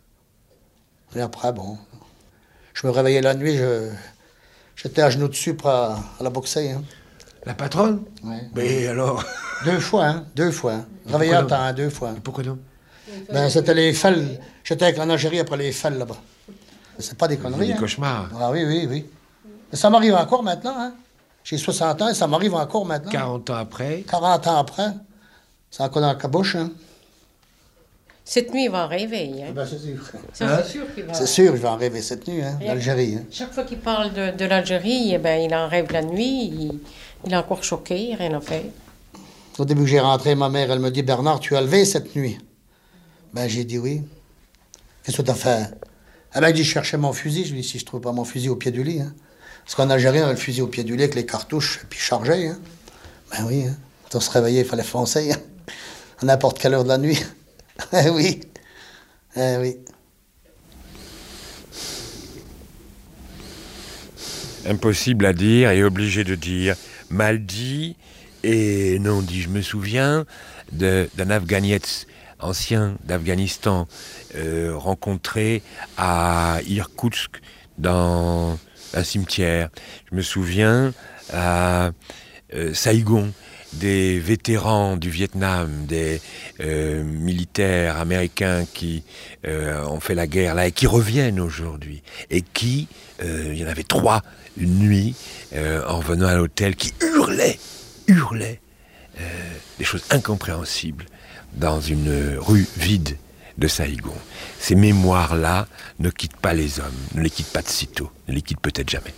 Et après, bon... Je me réveillais la nuit, je... j'étais à genoux dessus pour à, à la boxer, hein. La patronne? Oui. Mais alors? Deux fois, hein, deux fois. Hein. Réveillé à temps, deux fois. Et pourquoi non? Ben, c'était les fels. J'étais avec en Algérie après les fels, là-bas. C'est pas des conneries, des hein. cauchemars. Ah oui, oui, oui. Mais ça m'arrive encore maintenant, hein. J'ai soixante ans et ça m'arrive encore maintenant. quarante ans après? quarante ans après. C'est encore dans la cabouche, hein. Cette nuit, il va en rêver. Hein. Ben, c'est sûr. Ça, Hein? c'est sûr qu'il va... C'est sûr, je vais en rêver cette nuit, hein, Et d'Algérie. Hein. Chaque fois qu'il parle de, de l'Algérie, eh ben, il en rêve la nuit, il, il est encore choqué, rien à faire. Au début que j'ai rentré, ma mère, elle me dit, Bernard, tu as levé cette nuit? Ben, j'ai dit oui. Qu'est-ce que tu as fait? Elle m'a dit, je cherchais mon fusil. Je lui ai dit, si je trouve pas mon fusil au pied du lit. Hein. Parce qu'en Algérie, on a le fusil au pied du lit avec les cartouches, et puis chargé. Hein. Ben oui, hein. Quand on se réveillait, il fallait foncer. Hein. À n'importe quelle heure de la nuit. Eh oui. Eh oui. Impossible à dire et obligé de dire. Mal dit et non dit. Je me souviens de, d'un Afghanietz ancien d'Afghanistan euh, rencontré à Irkoutsk dans un cimetière. Je me souviens à euh, Saigon, des vétérans du Vietnam, des euh, militaires américains qui euh, ont fait la guerre là et qui reviennent aujourd'hui. Et qui, euh, il y en avait trois une nuit, euh, en venant à l'hôtel, qui hurlaient, hurlaient euh, des choses incompréhensibles dans une rue vide de Saigon. Ces mémoires-là ne quittent pas les hommes, ne les quittent pas de sitôt, ne les quittent peut-être jamais.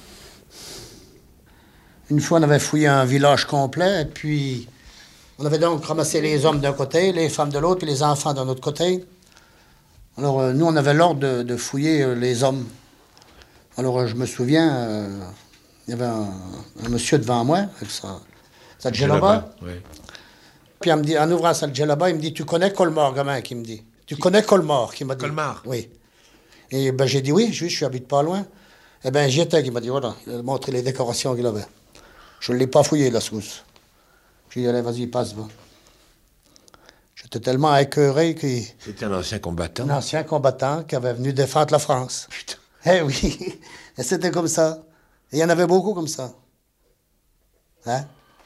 Une fois, on avait fouillé un village complet, et puis on avait donc ramassé les hommes d'un côté, les femmes de l'autre, puis les enfants d'un autre côté. Alors, euh, nous, on avait l'ordre de, de fouiller euh, les hommes. Alors, euh, je me souviens, euh, il y avait un, un monsieur devant moi, avec sa, sa djellaba. Oui. Puis, elle me dit, en ouvrant sa djellaba, il me dit, tu connais Colmar, gamin, qui me dit. Tu connais Colmar, qui m'a dit. Colmar? Oui. Et ben, j'ai dit oui, je, je habite pas loin. Eh bien, j'y étais, il m'a dit, voilà, il a montré les décorations qu'il avait. Je ne l'ai pas fouillé, la sauce. J'ai dit, allez, vas-y, passe, va. J'étais tellement écœuré qu'il... C'était un ancien combattant? Un ancien combattant qui avait venu défendre la France. Putain. Eh oui, et c'était comme ça. Et il y en avait beaucoup comme ça. Hein?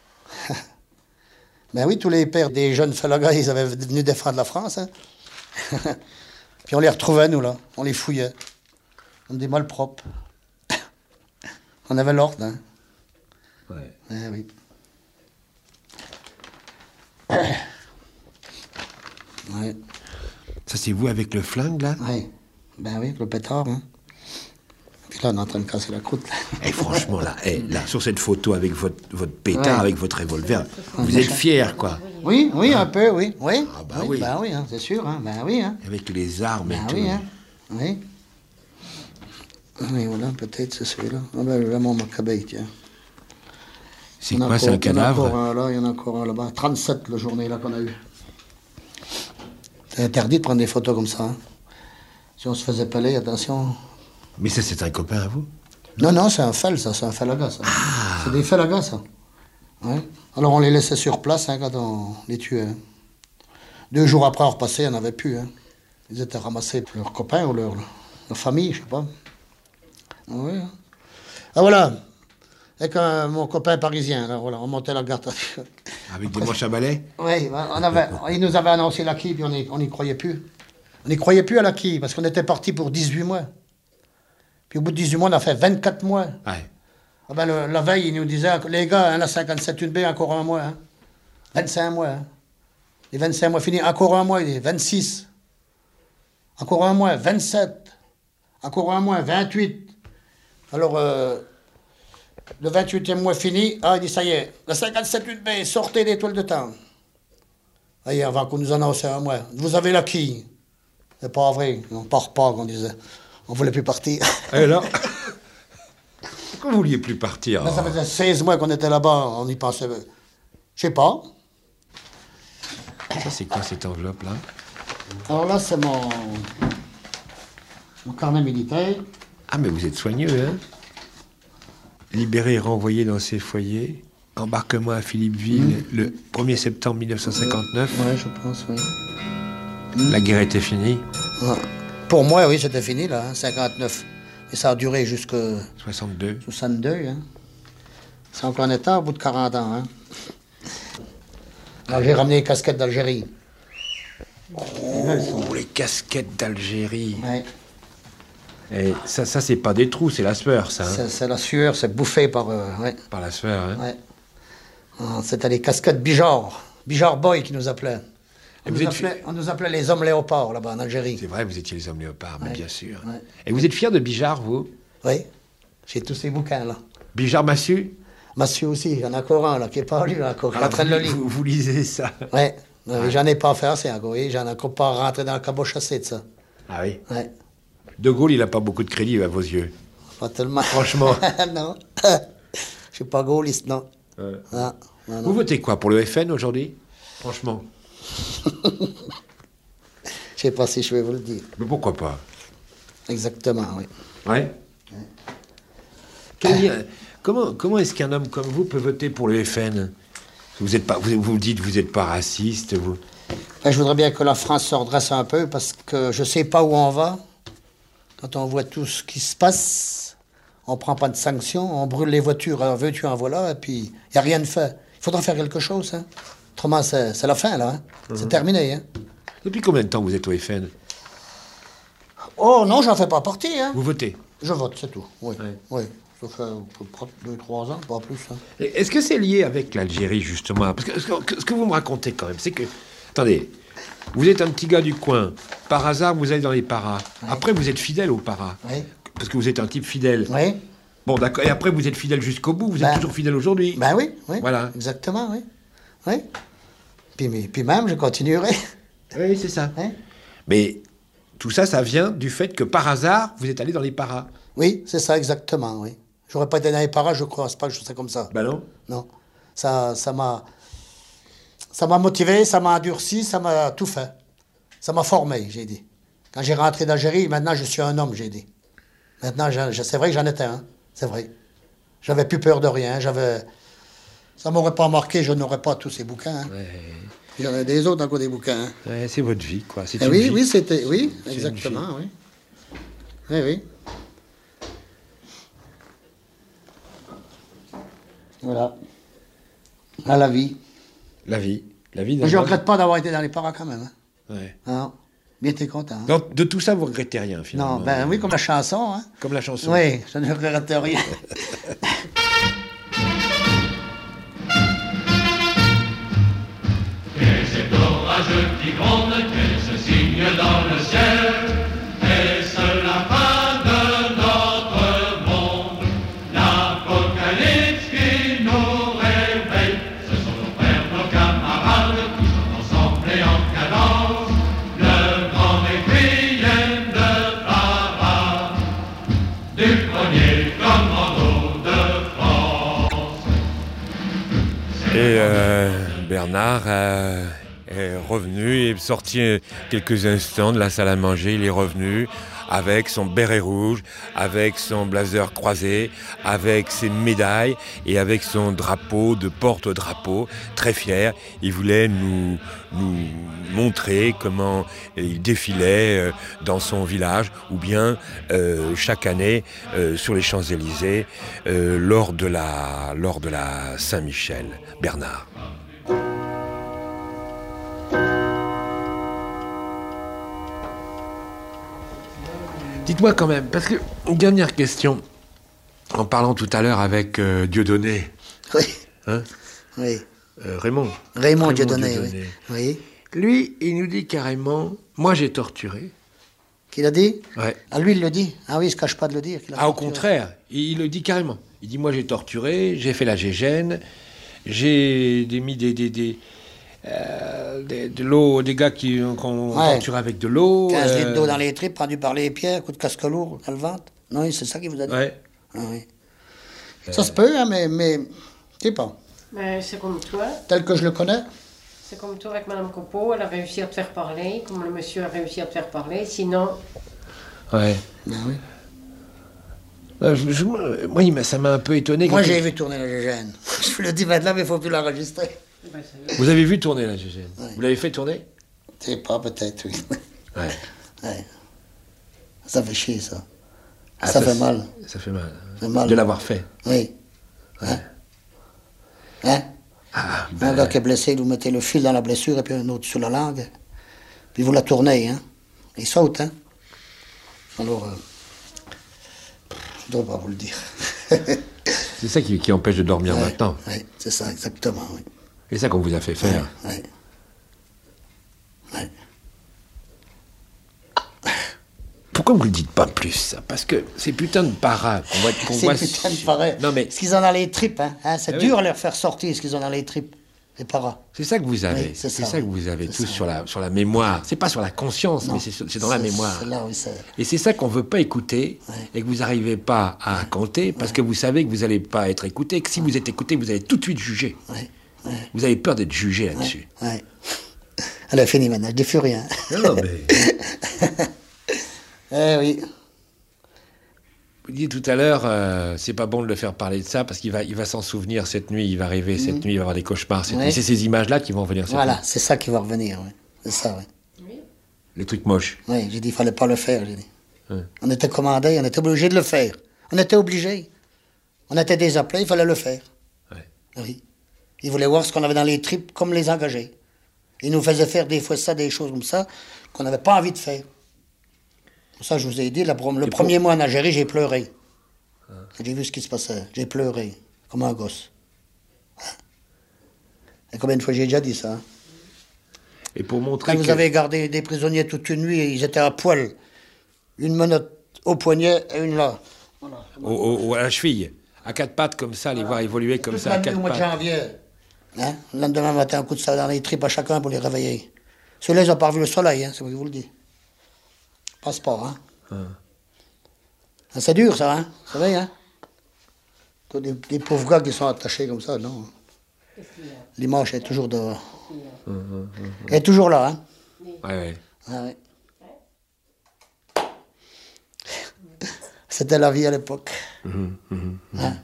Ben oui, tous les pères des jeunes felagas, ils avaient venu défendre la France. Hein? Puis on les retrouvait, nous, là. On les fouillait. On des malpropres. On avait l'ordre, hein? Ouais. Eh oui. c'est vous avec le flingue, là? Oui. Ben oui, avec le pétard, hein. Puis là, on est en train de casser la croûte. Et franchement, là, eh, là, sur cette photo avec votre, votre pétard, Ouais. avec votre revolver, vous êtes fier, quoi. Oui, oui, un peu, oui. Oui, ah bah oui. Ben oui, hein, c'est sûr, hein. Ben oui, hein. Avec les armes Ben et tout. oui, hein. Oui. Oui, voilà, peut-être, c'est celui-là. Ah ben, vraiment, mon cabeille, tiens. C'est Il y en a quoi, c'est un encore- Il y en a cadavre? encore un là, il y en a encore un là-bas. trente-sept, la journée là qu'on a eu. C'est interdit de prendre des photos comme ça, hein. Si on se faisait peler, attention. Mais ça, c'est un copain à vous? Non, non, c'est un fel, ça, c'est un fel à gaz, ça. C'est des fels à gaz, ça. Ouais. Alors on les laissait sur place hein, quand on les tuait. hein. Deux jours après, on repassait, il n'y en avait plus. Hein. Ils étaient ramassés par leurs copains ou leur, leur famille, je sais pas. Ah, ouais, hein. Ah voilà, avec euh, mon copain parisien, là, voilà, on montait la garde. Avec des manches à balai? Oui, on avait, il nous avait annoncé la quille, puis on n'y croyait plus. On n'y croyait plus à la quille, parce qu'on était parti pour dix-huit mois. Puis au bout de dix-huit mois, on a fait vingt-quatre mois. Ouais. Ah ben, le- la veille, il nous disait, les gars, hein, la cinquante-sept une B, encore un mois. Hein. vingt-cinq mois. Hein. Les vingt-cinq mois finis, encore un mois, il est vingt-six. Encore un mois, vingt-sept. Encore un mois, vingt-huit. Alors, euh, le vingt-huitième mois fini, ah, il dit, ça y est, la cinquante-sept une B, sortez des toiles de temps. Ah, et avant qu'on nous annonce un mois, vous avez la quille. C'est pas vrai, on part pas, on disait. On voulait plus partir. Et alors? Pourquoi vous vouliez plus partir? Ben, ça faisait seize mois qu'on était là-bas, on y pensait. Je sais pas. Ça, c'est quoi cette enveloppe-là? Alors là, c'est mon... mon carnet militaire. Ah, mais vous êtes soigneux, hein? Libéré et renvoyé dans ses foyers. Embarquement à Philippeville Mmh. le premier septembre mille neuf cent cinquante-neuf. Oui, je pense, oui. La guerre était finie. Ouais. Pour moi, oui, c'était fini, là, hein, cinquante-neuf. Et ça a duré jusque... soixante-deux. soixante-deux, hein. C'est encore en état au bout de quarante ans, hein. Alors, j'ai ramené les casquettes d'Algérie. Oh, les casquettes d'Algérie. Ouais. Et ça, ça c'est pas des trous, c'est la sueur, ça. hein. C'est c'est la sueur, c'est bouffé par... euh, ouais. Par la sueur, hein. Ouais. Ah, C'était les casquettes Bijard. Bijard Boy qui nous appelait. On, Et vous nous êtes appelait on nous appelait les hommes léopards là-bas en Algérie. C'est vrai, vous étiez les hommes léopards, mais Ouais. bien sûr. Ouais. Et vous êtes fier de Bijard, vous? Oui, j'ai tous ces bouquins-là. Bijard Massu? Massu aussi, il y en a encore un là, qui n'est pas lu, là, encore, qui est Ah, en train de le vous, lire. vous, vous lisez ça? Ouais. Ouais, Ouais. J'en ai pas fait assez encore, oui. J'en ai encore pas rentré dans le caboche assez de ça. Ah oui? Ouais. De Gaulle, il n'a pas beaucoup de crédit à vos yeux. Pas tellement. Franchement. non. Je suis pas gaulliste, non. Ouais. Non, non, non. Vous votez quoi, pour le F N aujourd'hui? Franchement. Je sais pas si je vais vous le dire. Mais pourquoi pas? Exactement, oui. Ouais. Quel lien- Comment, comment est-ce qu'un homme comme vous peut voter pour le F N? Vous êtes pas, vous, vous dites vous n'êtes pas raciste, vous. Ben, je voudrais bien que la France se redresse un peu parce que je sais pas où on va. Quand on voit tout ce qui se passe, on prend pas de sanctions, on brûle les voitures, en veux-tu, en voilà, et puis il n'y a rien de fait. Il faudra faire quelque chose, hein. Autrement, c'est c'est la fin, là. Hein. C'est Mhm. terminé, hein. Depuis combien de temps vous êtes au F N? Oh non, j'en fais pas partie, hein. Vous votez? Je vote, c'est tout. Oui, oui. Ça fait deux, trois ans, pas plus. Hein. Et Est-ce que c'est lié avec l'Algérie, justement? Parce que ce, que ce que vous me racontez quand même, c'est que... Attendez, vous êtes un petit gars du coin. Par hasard, vous allez dans les paras. Après, vous êtes fidèle aux paras. Oui. Parce que vous êtes un type fidèle. Oui. Bon, d'accord. Et après, vous êtes fidèle jusqu'au bout. Vous Ben- êtes toujours fidèle aujourd'hui. Ben oui, oui. Voilà. Exactement, oui. Oui. Puis, mais- puis même, je continuerai. Oui, c'est ça. Mais tout ça, ça vient du fait que par hasard, vous êtes allé dans les paras. Oui, c'est ça, exactement, oui. J'aurais pas été dans les paras, je crois. C'est pas que je serais comme ça. Ben non. Non. Ça ça m'a... Ça m'a motivé, ça m'a endurci, ça m'a tout fait. Ça m'a formé, j'ai dit. Quand j'ai rentré d'Algérie, maintenant, je suis un homme, j'ai dit. Maintenant, je- je- c'est vrai que j'en étais un. C'est vrai. J'avais plus peur de rien. J'avais... Ça m'aurait pas marqué, je n'aurais pas tous ces bouquins. Hein. Il y en a des autres encore des bouquins. Hein. Ouais, c'est votre vie, quoi. C'est Eh une oui, vie. oui, c'était... Oui, C'est une exactement, vie. oui. Oui, oui. Voilà. À la vie. La vie. La vie d'un Je ne homme. regrette pas d'avoir été dans les paras quand même. Hein. Ouais. Non. Bien, t'es content. hein. Donc, de tout ça, vous regrettez rien, finalement. Non, ben oui, comme la chanson. Hein. Comme la chanson. Oui, je ne regrette rien. Quel cet orageux qui gronde, quel ce signe signe dans le ciel, et c'est la fin de notre monde. L'apocalypse qui nous réveille, ce sont nos frères, nos camarades, qui chantent ensemble et en cadence, le grand requiem de Farah, du premier commando de France. Et euh, Bernard euh, est revenu, est sorti quelques instants de la salle à manger, il est revenu avec son béret rouge, avec son blazer croisé, avec ses médailles et avec son drapeau de porte-drapeau, très fier. Il voulait nous, nous montrer comment il défilait dans son village ou bien euh, chaque année euh, sur les Champs-Élysées euh, lors de la, lors de la Saint-Michel. Bernard. Dites-moi quand même, parce que, une dernière question, en parlant tout à l'heure avec euh, Dieudonné. Oui. Hein Oui. Euh, Raymond. Raymond Dieudonné, oui. Oui. Lui, il nous dit carrément, moi j'ai torturé. Qu'il a dit? Ouais. Ah, lui, il le dit. Ah oui, il se cache pas de le dire. Qu'il a Ah, au torturé. contraire, il, il le dit carrément. Il dit, moi j'ai torturé, j'ai fait la gégène, j'ai des, mis des... des, des Euh, de, de l'eau, des gars qui qu'on Ouais. torture avec de l'eau. quinze euh, litres d'eau dans les tripes, pendu par les pierres, coup de casque lourd dans le ventre. Non, c'est ça qu'il vous a dit? Ouais. Ah, oui. Ça se peut, hein, mais, mais je sais pas. Mais c'est comme toi. Tel que je le connais. C'est comme toi avec Madame Copeau, elle a réussi à te faire parler, comme le monsieur a réussi à te faire parler, sinon... Ouais. Ben oui. Euh, je- je- moi, il m'a- ça m'a un peu étonné. Moi, quand j'ai il- vu tourner la gégène. Je vous le dis maintenant, mais il faut plus l'enregistrer. Vous avez vu tourner la gégène? Ouais. Vous l'avez fait tourner? Je sais pas, peut-être, oui. Ouais. Ouais. Ça fait chier, ça. Ah, ça, fait c'est- mal. Ça fait mal. Ça fait mal. De l'avoir fait. Oui. Hein? Hein? Ah, Un ben, gars qui est blessé, vous mettez le fil dans la blessure et puis un autre sur la langue. Puis vous la tournez, hein. Il saute, hein. Alors, euh, je ne dois pas vous le dire. c'est ça qui, qui empêche de dormir Ouais, maintenant. ouais, c'est ça, exactement, oui. C'est ça qu'on vous a fait faire. Ouais. Ouais. Pourquoi vous ne le dites pas plus, ça? Parce que ces putains de paras qu'on voit... qu'on C'est voit- putain de pareil. Non, mais Ce qu'ils ont dans les tripes, hein. hein, c'est Ah dur oui. à leur faire sortir ce qu'ils ont dans les tripes, les paras. c'est ça que vous avez. Oui, c'est c'est ça, ça, que vous avez c'est tous ça. sur la, sur la mémoire. C'est pas sur la conscience, Non, mais c'est sur- c'est dans la c'est- mémoire. c'est là, oui, c'est- Et c'est ça qu'on veut pas écouter et que vous n'arrivez pas à raconter parce que vous savez que vous n'allez pas être écouté, que si vous êtes écouté, vous allez tout de suite juger. Vous avez peur d'être jugé là-dessus. Ouais. Elle a fini maintenant, je dis plus rien. Non, mais... Eh oui. Vous disiez tout à l'heure, euh, c'est pas bon de le faire parler de ça parce qu'il va, il va s'en souvenir cette nuit, il va rêver cette Mhm. nuit, il va avoir des cauchemars cette Ouais. nuit. C'est ces images-là qui vont venir cette Voilà, nuit. c'est ça qui va revenir, oui. C'est ça, oui. Les trucs moches. Oui, j'ai dit, il fallait pas le faire, j'ai dit. Ouais. On était commandé, on était obligé de le faire. On était obligé. On était désappelés, il fallait le faire. Ouais. Oui. Ils voulaient voir ce qu'on avait dans les tripes, comme les engagés. Ils nous faisaient faire des fois ça, des choses comme ça, qu'on n'avait pas envie de faire. Ça, je vous ai dit, la prom- le premier mois en Algérie, j'ai pleuré. J'ai vu ce qui se passait. J'ai pleuré, comme un gosse. Et combien de fois j'ai déjà dit ça? hein? Et pour montrer Quand que... vous avez gardé des prisonniers toute une nuit, ils étaient à poil. Une menotte au poignet et une là. Au- au- au- à la cheville, à quatre pattes comme ça, les voir évoluer comme Toute ça à la nuit quatre au mois de pattes. janvier. Hein? Le lendemain matin, un coup de ça dans les tripes à chacun pour les réveiller. Ceux-là, ils n'ont pas revu le soleil, hein, c'est moi qui vous le dis. Passe pas, hein. Ah, c'est dur, ça, hein. C'est vrai, hein. Tous Des, des pauvres gars qui sont attachés comme ça, non. L'image est toujours dehors. Elle est toujours là, hein. Ouais, ouais. Ah, ouais. C'était la vie à l'époque. Mhm, mhm, mhm. Hein?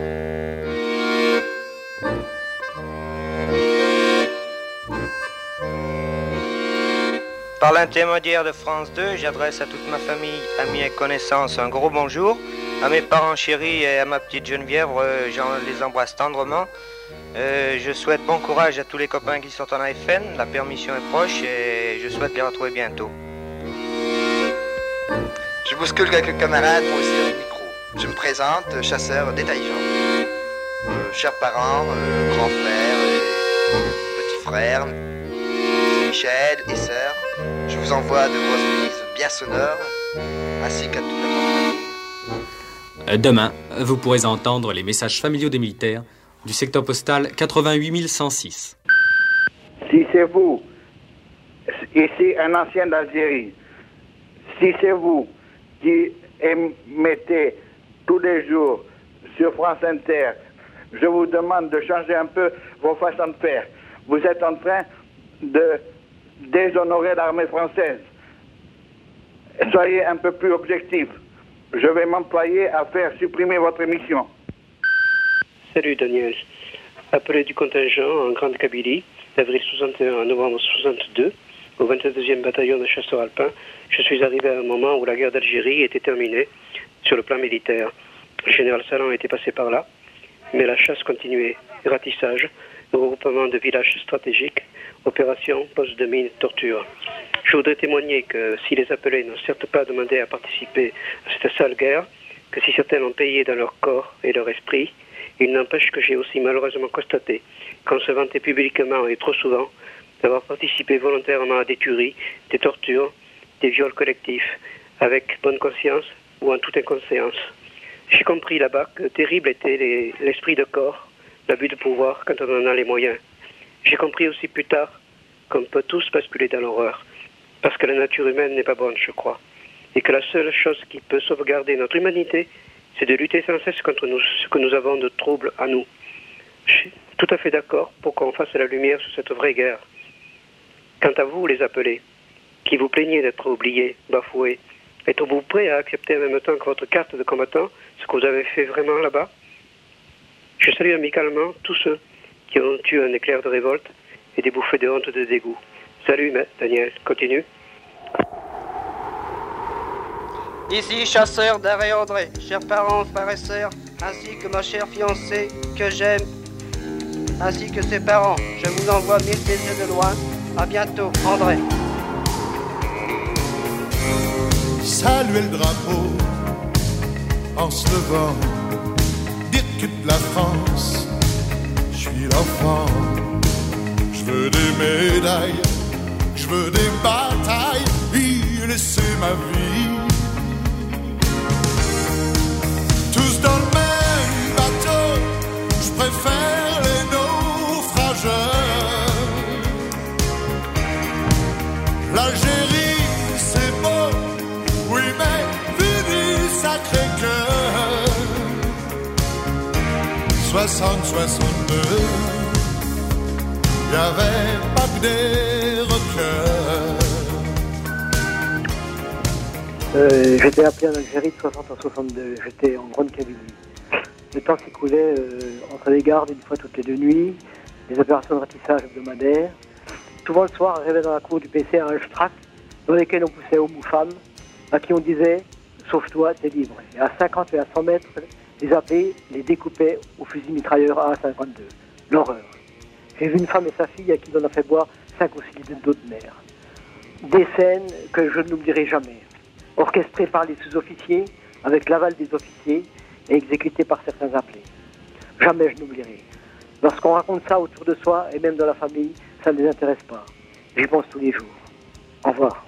Par l'intermédiaire de France deux, j'adresse à toute ma famille, amis et connaissances un gros bonjour. À mes parents chéris et à ma petite Geneviève, euh, j'en les embrasse tendrement. Euh, je souhaite bon courage à tous les copains qui sont en A F N. La permission est proche et je souhaite les retrouver bientôt. Je bouscule quelques camarades pour essayer le micro. Je me présente, chasseur détaillant. Euh, chers parents, euh, grands frères, euh, petits frères, Michael et sœurs. Je vous envoie de grosses bises bien sonores, ainsi qu'à toute la famille. Demain, vous pourrez entendre les messages familiaux des militaires du secteur postal quatre-vingt-huit cent six. Si c'est vous, ici un ancien d'Algérie, si c'est vous qui émettez tous les jours sur France Inter, je vous demande de changer un peu vos façons de faire. Vous êtes en train de déshonorer l'armée française. Soyez un peu plus objectif. Je vais m'employer à faire supprimer votre émission. Salut Daniel. Appelé du contingent en Grande Kabylie, d'avril soixante et un à novembre soixante-deux, au vingt-deuxième bataillon de chasseurs alpins, je suis arrivé à un moment où la guerre d'Algérie était terminée sur le plan militaire. Le général Salan était passé par là, mais la chasse continuait. Ratissage, regroupement de villages stratégiques, opérations, postes de mines, torture. Je voudrais témoigner que si les appelés n'ont certes pas demandé à participer à cette sale guerre, que si certains l'ont payé dans leur corps et leur esprit, il n'empêche que j'ai aussi malheureusement constaté qu'on se vantait publiquement et trop souvent d'avoir participé volontairement à des tueries, des tortures, des viols collectifs, avec bonne conscience ou en toute inconscience. J'ai compris là-bas que terrible était les, l'esprit de corps, l'abus de pouvoir quand on en a les moyens. J'ai compris aussi plus tard qu'on peut tous basculer dans l'horreur, parce que la nature humaine n'est pas bonne, je crois, et que la seule chose qui peut sauvegarder notre humanité, c'est de lutter sans cesse contre nous, ce que nous avons de trouble à nous. Je suis tout à fait d'accord pour qu'on fasse la lumière sur cette vraie guerre. Quant à vous, les appelés, qui vous plaignez d'être oubliés, bafoués, êtes-vous prêts à accepter en même temps que votre carte de combattant ce que vous avez fait vraiment là-bas? Je salue amicalement tous ceux qui ont eu un éclair de révolte et des bouffées de honte et de dégoût. Salut, Daniel, continue. Ici, chasseur d'Arrêt André, chers parents, frères et sœurs, ainsi que ma chère fiancée que j'aime, ainsi que ses parents. Je vous envoie mille baisers de loin. À bientôt, André. Saluer le drapeau en se levant, dire que de la France, je suis l'enfant. Je veux des médailles, je veux des batailles, y laisser ma vie. Tous dans le même bateau, je préfère les naufrageurs. L'Algérie, c'est beau, oui, mais vu du Sacré-Cœur. soixante soixante-deux, y'avait pas que des rockers. Euh, j'étais appelé en Algérie de soixante à soixante-deux, j'étais en Grande Kabylie. Le temps s'écoulait euh, entre les gardes une fois toutes les deux nuits, les opérations de ratissage hebdomadaires. Souvent le soir, arrivait dans la cour du P C un Strack dans lesquels on poussait hommes ou femmes, à qui on disait « sauve-toi, t'es libre ». Et à cinquante et à cent mètres, les A P les découpaient au fusil mitrailleur A cinquante-deux. L'horreur. J'ai vu une femme et sa fille à qui on a fait boire cinq ou six litres d'eau de mer. Des scènes que je n'oublierai jamais. Orchestrées par les sous-officiers, avec l'aval des officiers, et exécutées par certains appelés. Jamais je n'oublierai. Lorsqu'on raconte ça autour de soi, et même dans la famille, ça ne les intéresse pas. J'y pense tous les jours. Au revoir.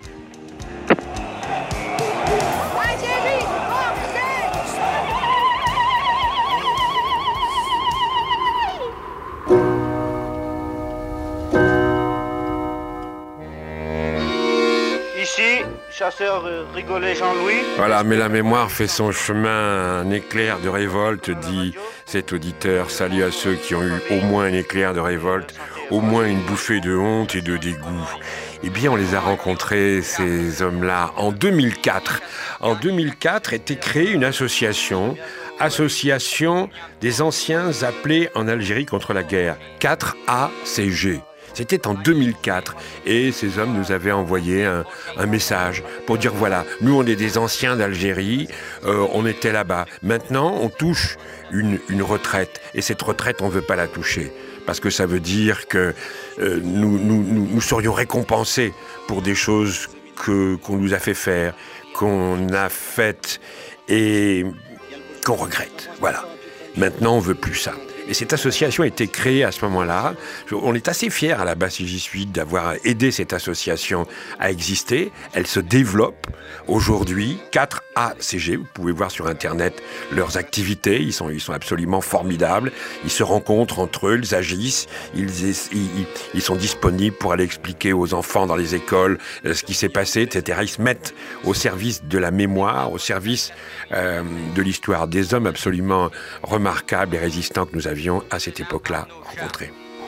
Ici, chasseur Rigolet Jean-Louis. Voilà, mais la mémoire fait son chemin. Un éclair de révolte, dit cet auditeur. Salut à ceux qui ont eu au moins un éclair de révolte, au moins une bouffée de honte et de dégoût. Eh bien, on les a rencontrés, ces hommes-là, en deux mille quatre. En deux mille quatre était créée une association, Association des anciens appelés en Algérie contre la guerre, quatre A C G. C'était en deux mille quatre et ces hommes nous avaient envoyé un, un message pour dire voilà, nous on est des anciens d'Algérie, euh, on était là-bas. Maintenant on touche une, une retraite et cette retraite on ne veut pas la toucher parce que ça veut dire que euh, nous, nous, nous, nous serions récompensés pour des choses que, qu'on nous a fait faire, qu'on a faites et qu'on regrette. Voilà. Maintenant on ne veut plus ça. Et cette association a été créée à ce moment-là. On est assez fiers à la base, si j'y suis, d'avoir aidé cette association à exister. Elle se développe aujourd'hui. quatre A C G, vous pouvez voir sur Internet leurs activités. Ils sont, ils sont absolument formidables. Ils se rencontrent entre eux, ils agissent. Ils, ils, ils sont disponibles pour aller expliquer aux enfants dans les écoles euh, ce qui s'est passé, et cetera. Ils se mettent au service de la mémoire, au service euh, de l'histoire des hommes absolument remarquables et résistants que nous avions à cette époque-là rencontrés.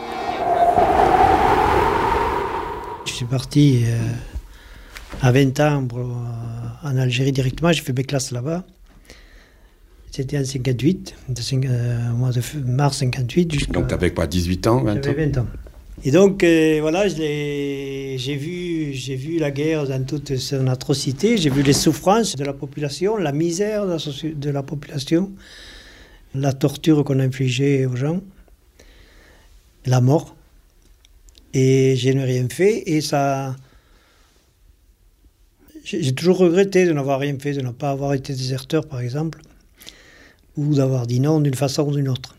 Je suis parti euh, à vingt ans pour, euh, en Algérie directement, j'ai fait mes classes là-bas. C'était en cinquante-huit, de cinq, euh, au mois de mars cinquante-huit. Jusqu'à... Donc tu avais quoi, dix-huit ans, vingt ans? J'avais vingt ans. Et donc, euh, voilà, je l'ai, j'ai, vu, j'ai vu la guerre dans toute son atrocité, j'ai vu les souffrances de la population, la misère de la, soci- de la population, la torture qu'on infligeait aux gens, la mort. Et je n'ai rien fait, et ça... J'ai, j'ai toujours regretté de n'avoir rien fait, de ne pas avoir été déserteur, par exemple, ou d'avoir dit non d'une façon ou d'une autre.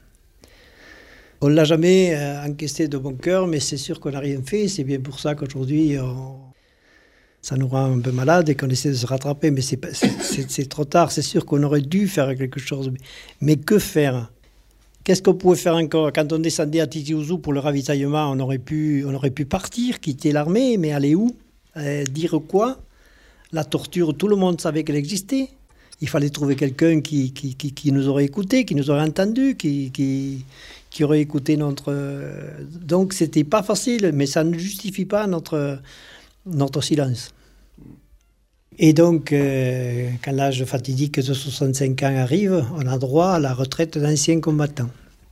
On ne l'a jamais euh, encaissé de bon cœur, mais c'est sûr qu'on n'a rien fait. C'est bien pour ça qu'aujourd'hui, on... ça nous rend un peu malade et qu'on essaie de se rattraper. Mais c'est, c'est, c'est, c'est trop tard. C'est sûr qu'on aurait dû faire quelque chose. Mais que faire? Qu'est-ce qu'on pouvait faire encore? Quand on descendait à Tizi Ouzou pour le ravitaillement, on aurait pu, on aurait pu partir, quitter l'armée, mais aller où? euh, Dire quoi? La torture, tout le monde savait qu'elle existait. Il fallait trouver quelqu'un qui, qui, qui, qui nous aurait écoutés, qui nous aurait entendus, qui, qui, qui aurait écouté notre... Donc, c'était pas facile, mais ça ne justifie pas notre, notre silence. Et donc, euh, quand l'âge fatidique de soixante-cinq ans arrive, on a droit à la retraite d'ancien combattant.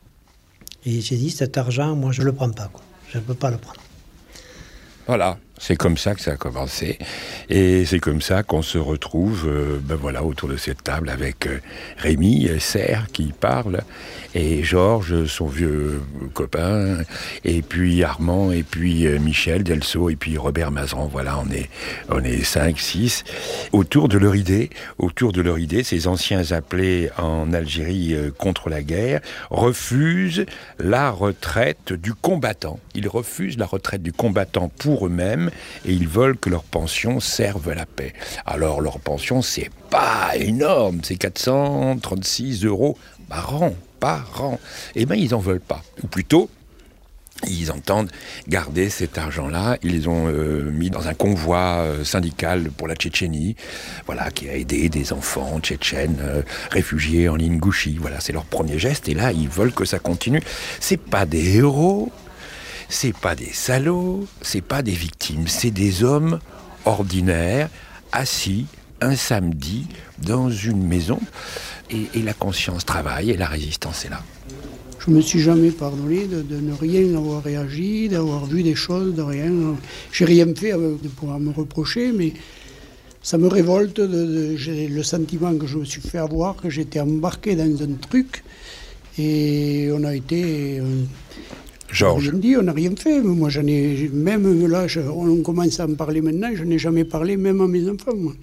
Et j'ai dit, cet argent, moi, je ne le prends pas, quoi. Je ne peux pas le prendre. Voilà, c'est comme ça que ça a commencé. Et c'est comme ça qu'on se retrouve euh, ben voilà, autour de cette table avec euh, Rémi Serre qui parle, et Georges, son vieux copain, et puis Armand, et puis euh, Michel Delceau, et puis Robert Mazeran. Voilà, on est, on est cinq, six, autour de leur idée, autour de leur idée, ces anciens appelés en Algérie euh, contre la guerre, refusent la retraite du combattant. Ils refusent la retraite du combattant pour eux-mêmes, et ils veulent que leur pension serve à la paix. Alors leur pension, c'est pas énorme, c'est quatre cent trente-six euros par an, par an. Eh bien, ils n'en veulent pas. Ou plutôt, ils entendent garder cet argent-là. Ils les ont euh, mis dans un convoi euh, syndical pour la Tchétchénie, voilà, qui a aidé des enfants tchétchènes euh, réfugiés en Ingouchie. Voilà, c'est leur premier geste, et là, ils veulent que ça continue. C'est pas des héros, c'est pas des salauds, c'est pas des victimes, c'est des hommes ordinaires, assis un samedi dans une maison, et, et la conscience travaille, et la résistance est là. Je me suis jamais pardonné de, de ne rien avoir réagi, d'avoir vu des choses, de rien. J'ai rien fait de pouvoir me reprocher, mais ça me révolte. De, de, j'ai le sentiment que je me suis fait avoir, que j'étais embarqué dans un truc, et on a été... On, Georges. On n'a rien dit, on n'a rien fait. Moi, j'en ai, même là, je, on commence à en parler maintenant, je n'ai jamais parlé, même à mes enfants, moi.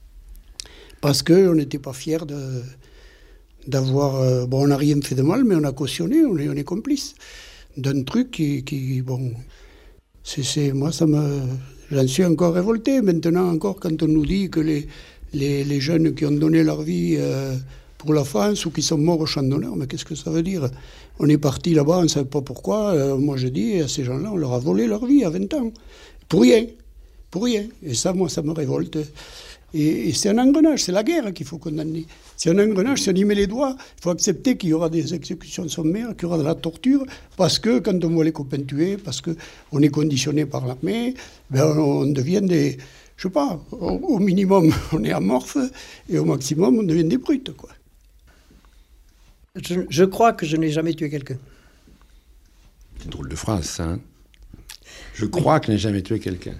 Parce qu'on n'était pas fiers de, d'avoir... Euh, bon, on n'a rien fait de mal, mais on a cautionné, on est, on est complice d'un truc qui... qui bon, c'est, c'est, moi, ça me... J'en suis encore révolté. Maintenant, encore, quand on nous dit que les, les, les jeunes qui ont donné leur vie... Euh, pour la France, ou qui sont morts au champ d'honneur, mais qu'est-ce que ça veut dire? On est parti là-bas, on ne savait pas pourquoi. Euh, moi, je dis, à ces gens-là, on leur a volé leur vie à vingt ans. Pour rien. Pour rien. Et ça, moi, ça me révolte. Et, et c'est un engrenage, c'est la guerre qu'il faut condamner. C'est un engrenage, si on y met les doigts, il faut accepter qu'il y aura des exécutions sommaires, qu'il y aura de la torture, parce que quand on voit les copains tués, parce qu'on est conditionné par l'armée, ben on, on devient des... Je sais pas, au, au minimum, on est amorphe, et au maximum, on devient des brutes, quoi. Je, je crois que je n'ai jamais tué quelqu'un. C'est une drôle de phrase, ça. Hein? Je crois oui. que je n'ai jamais tué quelqu'un.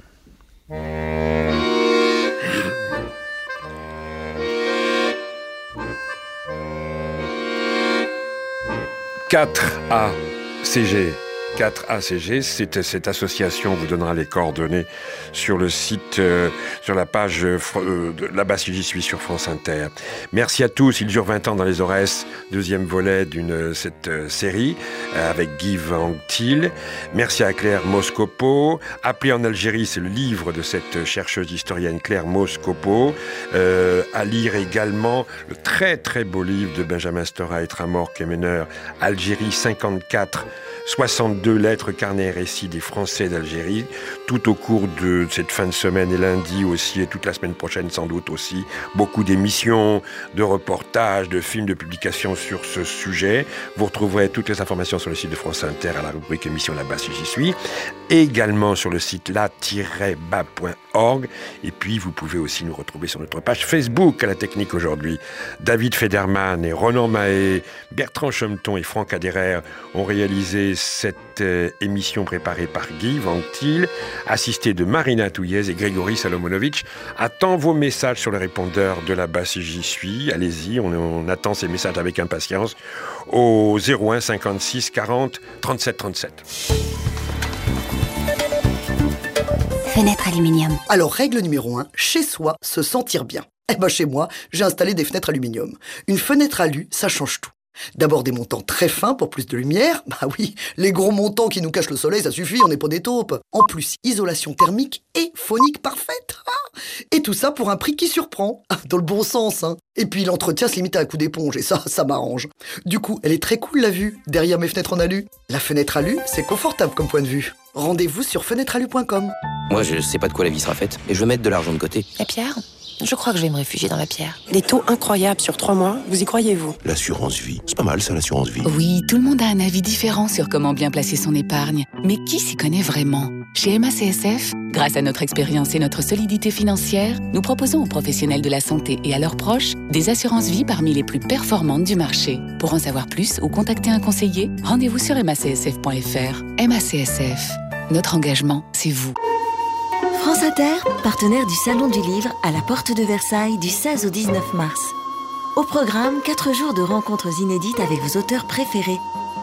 quatre A C G, quatre A C G. C'est, cette association vous donnera les coordonnées sur le site, euh, sur la page euh, de Là-bas si j'y suis sur France Inter. Merci à tous. Il dure vingt ans dans les Aurès, deuxième volet d'une cette euh, série euh, avec Guy Van Til. Merci à Claire Moscopo. Appelé en Algérie, c'est le livre de cette chercheuse historienne Claire Moscopo. Euh, à lire également le très très beau livre de Benjamin Stora et Tramor Kemener, Algérie cinquante-quatre, soixante-deux lettres, carnets et récits des Français d'Algérie, tout au cours de cette fin de semaine et lundi aussi, et toute la semaine prochaine sans doute aussi. Beaucoup d'émissions, de reportages, de films, de publications sur ce sujet. Vous retrouverez toutes les informations sur le site de France Inter à la rubrique émission Là-bas si j'y suis, et également sur le site là tiret bas point org. Et puis vous pouvez aussi nous retrouver sur notre page Facebook à la technique aujourd'hui. David Federman et Ronan Mahé, Bertrand Chemeton et Franck Aderer ont réalisé cette euh, émission préparée par Guy Van Til, assisté de Marina Touillez et Grégory Salomonovitch. Attends vos messages sur le répondeur de Là-bas si j'y suis. Allez-y, on, on attend ces messages avec impatience au zéro un cinquante-six quarante trente-sept trente-sept. Fenêtre aluminium. Alors, règle numéro un, chez soi, se sentir bien. Eh ben, chez moi, j'ai installé des fenêtres aluminium. Une fenêtre alu, ça change tout. D'abord des montants très fins pour plus de lumière. Bah oui, les gros montants qui nous cachent le soleil, ça suffit, on n'est pas des taupes. En plus, isolation thermique et phonique parfaite. Ah, et tout ça pour un prix qui surprend. Dans le bon sens, hein. Et puis l'entretien se limite à un coup d'éponge, et ça, ça m'arrange. Du coup, elle est très cool la vue, derrière mes fenêtres en alu. La fenêtre alu, c'est confortable comme point de vue. Rendez-vous sur fenêtre alu point com. Moi, je sais pas de quoi la vie sera faite, et je veux mettre de l'argent de côté. La pierre ? Je crois que je vais me réfugier dans la pierre. Les taux incroyables sur trois mois, vous y croyez-vous ? L'assurance vie, c'est pas mal ça, l'assurance vie. Oui, tout le monde a un avis différent sur comment bien placer son épargne. Mais qui s'y connaît vraiment ? Chez M A C S F, grâce à notre expérience et notre solidité financière, nous proposons aux professionnels de la santé et à leurs proches des assurances vie parmi les plus performantes du marché. Pour en savoir plus ou contacter un conseiller, rendez-vous sur m a c s f point f r. M A C S F, notre engagement, c'est vous. France Inter, partenaire du Salon du Livre à la Porte de Versailles du seize au dix-neuf mars. Au programme, quatre jours de rencontres inédites avec vos auteurs préférés.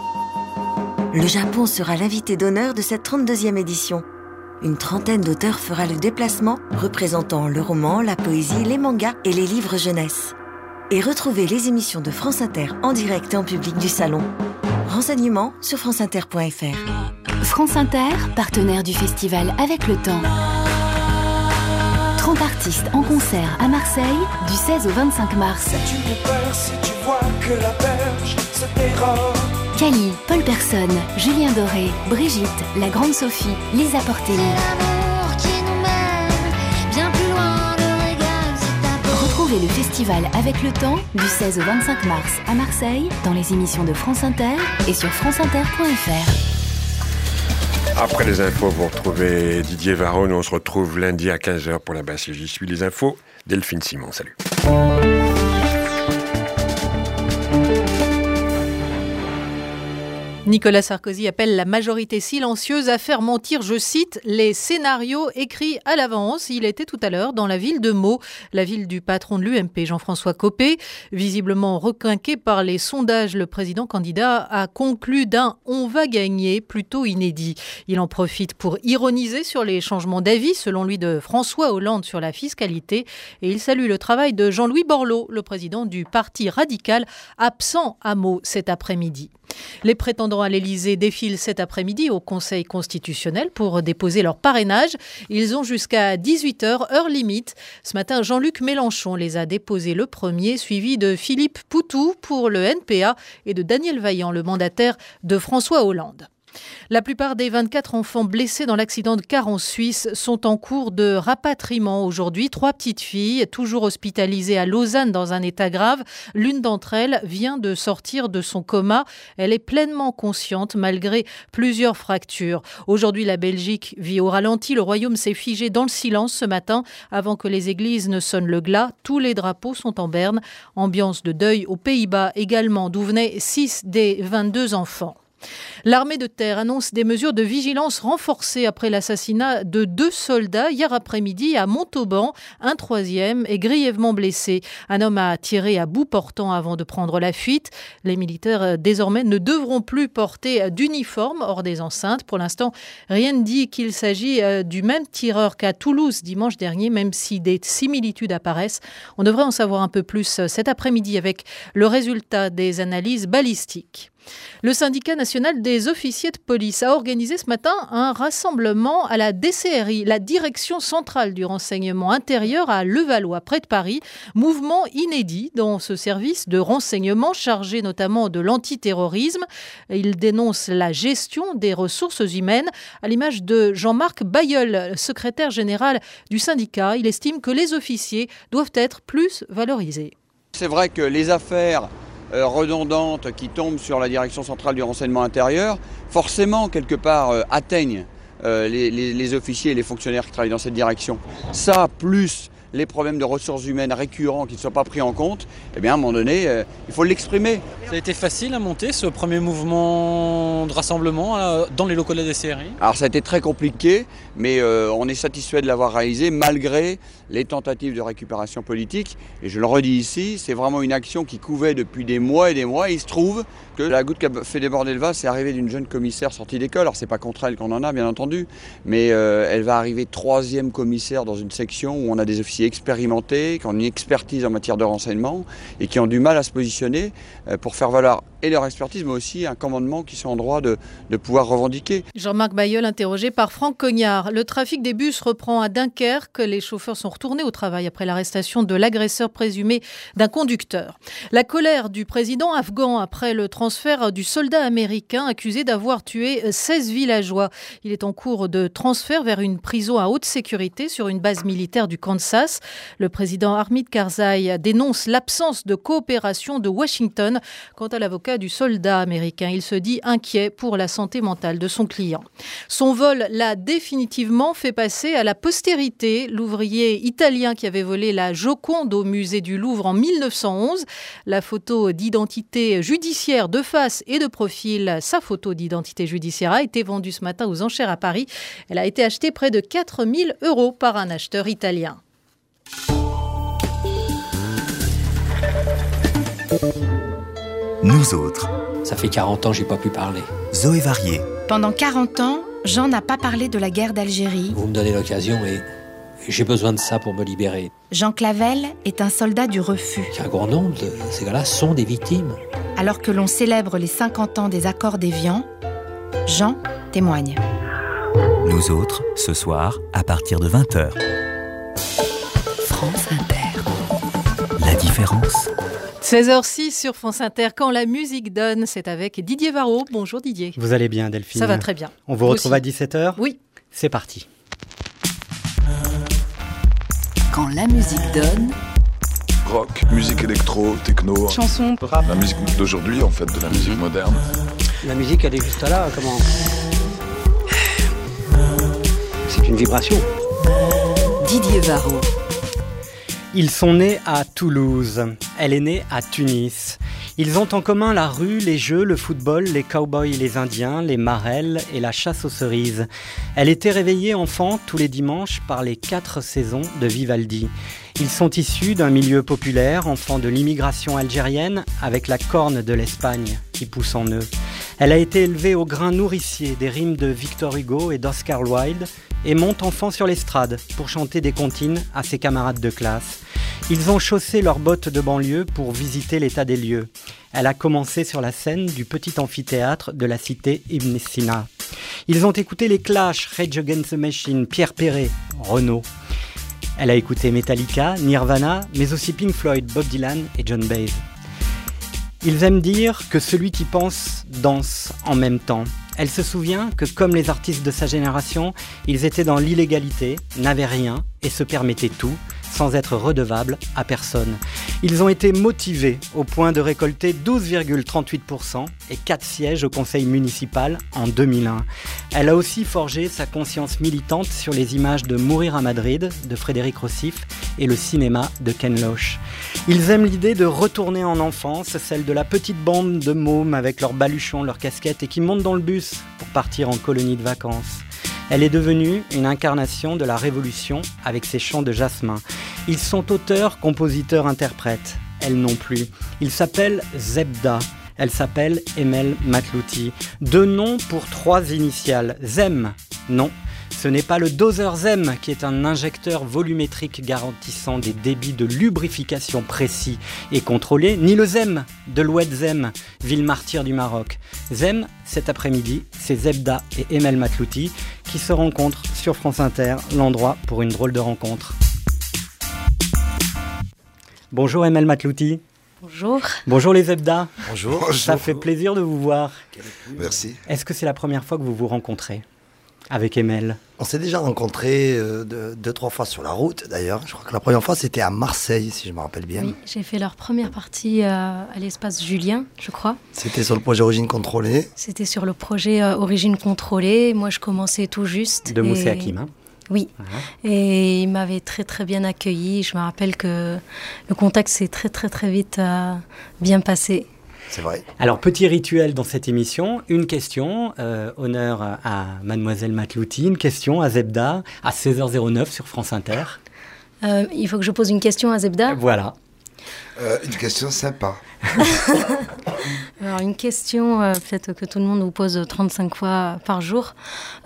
Le Japon sera l'invité d'honneur de cette trente-deuxième édition. Une trentaine d'auteurs fera le déplacement, représentant le roman, la poésie, les mangas et les livres jeunesse. Et retrouvez les émissions de France Inter en direct et en public du salon. Renseignements sur france inter point f r. France Inter, partenaire du festival Avec le Temps. trente artistes en concert à Marseille du seize au vingt-cinq mars. Tu me perds si tu vois que la berge se dérobe. Cali, Paul Personne, Julien Doré, Brigitte, La Grande Sophie, Lisa Portelli. L'amour qui nous mène bien plus loin, le régal c'est un... Retrouvez le festival Avec le Temps du seize au vingt-cinq mars à Marseille dans les émissions de France Inter et sur france inter point f r. Après les infos, vous retrouvez Didier Varone. On se retrouve lundi à quinze heures pour Là-bas si j'y suis. Les infos, Delphine Simon. Salut. Nicolas Sarkozy appelle la majorité silencieuse à faire mentir, je cite, les scénarios écrits à l'avance. Il était tout à l'heure dans la ville de Meaux, la ville du patron de l'U M P, Jean-François Copé. Visiblement requinqué par les sondages, le président candidat a conclu d'un « on va gagner » plutôt inédit. Il en profite pour ironiser sur les changements d'avis, selon lui, de François Hollande sur la fiscalité. Et il salue le travail de Jean-Louis Borloo, le président du Parti radical, absent à Meaux cet après-midi. Les prétendants à l'Élysée défilent cet après-midi au Conseil constitutionnel pour déposer leur parrainage. Ils ont jusqu'à dix-huit heures, heure limite. Ce matin, Jean-Luc Mélenchon les a déposés le premier, suivi de Philippe Poutou pour le N P A et de Daniel Vaillant, le mandataire de François Hollande. La plupart des vingt-quatre enfants blessés dans l'accident de car en Suisse sont en cours de rapatriement aujourd'hui. Trois petites filles, toujours hospitalisées à Lausanne dans un état grave. L'une d'entre elles vient de sortir de son coma. Elle est pleinement consciente malgré plusieurs fractures. Aujourd'hui, la Belgique vit au ralenti. Le royaume s'est figé dans le silence ce matin avant que les églises ne sonnent le glas. Tous les drapeaux sont en berne. Ambiance de deuil aux Pays-Bas également, d'où venaient six des vingt-deux enfants. L'armée de terre annonce des mesures de vigilance renforcées après l'assassinat de deux soldats hier après-midi à Montauban. Un troisième est grièvement blessé. Un homme a tiré à bout portant avant de prendre la fuite. Les militaires désormais ne devront plus porter d'uniforme hors des enceintes. Pour l'instant, rien ne dit qu'il s'agit du même tireur qu'à Toulouse dimanche dernier, même si des similitudes apparaissent. On devrait en savoir un peu plus cet après-midi avec le résultat des analyses balistiques. Le syndicat national des officiers de police a organisé ce matin un rassemblement à la D C R I, la Direction centrale du renseignement intérieur à Levallois, près de Paris. Mouvement inédit dans ce service de renseignement chargé notamment de l'antiterrorisme. Il dénonce la gestion des ressources humaines à l'image de Jean-Marc Bailleul, secrétaire général du syndicat. Il estime que les officiers doivent être plus valorisés. C'est vrai que les affaires Euh, redondantes qui tombent sur la Direction centrale du renseignement intérieur, forcément, quelque part, euh, atteignent euh, les, les, les officiers et les fonctionnaires qui travaillent dans cette direction. Ça, plus les problèmes de ressources humaines récurrents qui ne sont pas pris en compte, eh bien, à un moment donné, euh, il faut l'exprimer. Ça a été facile à monter, ce premier mouvement de rassemblement euh, dans les locaux de la D C R I ? Alors, ça a été très compliqué, mais euh, on est satisfait de l'avoir réalisé, malgré les tentatives de récupération politique. Et je le redis ici, c'est vraiment une action qui couvait depuis des mois et des mois. Et il se trouve que la goutte qui a fait déborder le vase, c'est arrivée d'une jeune commissaire sortie d'école. Alors, c'est pas contre elle qu'on en a, bien entendu, mais euh, elle va arriver troisième commissaire dans une section où on a des officiers expérimentés, qui ont une expertise en matière de renseignement et qui ont du mal à se positionner euh, pour faire valoir et leur expertise, mais aussi un commandement qui sont en droit de, de pouvoir revendiquer. Jean-Marc Bailleul, interrogé par Franck Cognard. Le trafic des bus reprend à Dunkerque. Les chauffeurs sont retournés au travail après l'arrestation de l'agresseur présumé d'un conducteur. La colère du président afghan après le transfert du soldat américain accusé d'avoir tué seize villageois. Il est en cours de transfert vers une prison à haute sécurité sur une base militaire du Kansas. Le président Hamid Karzai dénonce l'absence de coopération de Washington. Quant à l'avocat du soldat américain, il se dit inquiet pour la santé mentale de son client. Son vol l'a définitivement fait passer à la postérité. L'ouvrier italien qui avait volé la Joconde au musée du Louvre en mille neuf cent onze. La photo d'identité judiciaire de face et de profil, sa photo d'identité judiciaire a été vendue ce matin aux enchères à Paris. Elle a été achetée près de quatre mille euros par un acheteur italien. Nous autres. Ça fait quarante ans que j'ai pas pu parler. Zoé Varier. Pendant quarante ans, Jean n'a pas parlé de la guerre d'Algérie. Vous me donnez l'occasion et j'ai besoin de ça pour me libérer. Jean Clavel est un soldat du refus. Un grand nombre de ces gars-là sont des victimes. Alors que l'on célèbre les cinquante ans des accords d'Évian, Jean témoigne. Nous autres, ce soir, à partir de vingt heures. France Inter. La différence. seize heures six sur France Inter, quand la musique donne, c'est avec Didier Varro. Bonjour Didier. Vous allez bien Delphine? Ça va très bien. On vous, vous retrouve aussi à dix-sept heures? Oui. C'est parti. Quand la musique donne... Rock, musique électro, techno, chanson, rap. La musique d'aujourd'hui, en fait, de la musique moderne. La musique, elle est juste là, comment... C'est une vibration. Didier Varro. Ils sont nés à Toulouse. Elle est née à Tunis. Ils ont en commun la rue, les jeux, le football, les cow-boys et les indiens, les marelles et la chasse aux cerises. Elle était réveillée enfant tous les dimanches par les quatre saisons de Vivaldi. Ils sont issus d'un milieu populaire, enfants de l'immigration algérienne, avec la corne de l'Espagne qui pousse en eux. Elle a été élevée au grain nourricier des rimes de Victor Hugo et d'Oscar Wilde et monte enfant sur l'estrade pour chanter des comptines à ses camarades de classe. Ils ont chaussé leurs bottes de banlieue pour visiter l'état des lieux. Elle a commencé sur la scène du petit amphithéâtre de la cité Ibn Sina. Ils ont écouté les Clash, Rage Against the Machine, Pierre Perret, Renaud. Elle a écouté Metallica, Nirvana, mais aussi Pink Floyd, Bob Dylan et John Baez. Ils aiment dire que celui qui pense danse en même temps. Elle se souvient que comme les artistes de sa génération, ils étaient dans l'illégalité, n'avaient rien et se permettaient tout, sans être redevables à personne. Ils ont été motivés au point de récolter douze virgule trente-huit pour cent et quatre sièges au conseil municipal en deux mille un. Elle a aussi forgé sa conscience militante sur les images de Mourir à Madrid de Frédéric Rossif et le cinéma de Ken Loach. Ils aiment l'idée de retourner en enfance, celle de la petite bande de mômes avec leurs baluchons, leurs casquettes et qui montent dans le bus pour partir en colonie de vacances. Elle est devenue une incarnation de la Révolution avec ses chants de jasmin. Ils sont auteurs, compositeurs, interprètes. Elle non plus. Ils s'appellent Zebda. Elle s'appelle Emel Matlouti. Deux noms pour trois initiales. Zem, non. Ce n'est pas le Dozer Zem qui est un injecteur volumétrique garantissant des débits de lubrification précis et contrôlés, ni le Zem de l'Oued Zem, ville martyre du Maroc. Zem, cet après-midi, c'est Zebda et Emel Matlouti qui se rencontrent sur France Inter, l'endroit pour une drôle de rencontre. Bonjour Emel Matlouti. Bonjour. Bonjour les Zebda. Bonjour. Ça fait plaisir de vous voir. Merci. Est-ce que c'est la première fois que vous vous rencontrez avec Emel? On s'est déjà rencontrés euh, deux, deux, trois fois sur la route d'ailleurs. Je crois que la première fois c'était à Marseille, si je me rappelle bien. Oui, j'ai fait leur première partie euh, à l'espace Julien, je crois. C'était sur le projet Origine Contrôlée. C'était sur le projet euh, Origine Contrôlée. Moi je commençais tout juste. De Moussé Hakim, hein. Oui, uh-huh. Et il m'avait très très bien accueilli. Je me rappelle que le contact s'est très très très vite euh, bien passé. C'est vrai. Alors, petit rituel dans cette émission, une question, euh, honneur à Mademoiselle Matlouti, une question à Zebda, à seize heures zéro neuf sur France Inter. Euh, il faut que je pose une question à Zebda ? Voilà. Euh, une question sympa. Alors, une question, euh, peut-être que tout le monde vous pose trente-cinq fois par jour.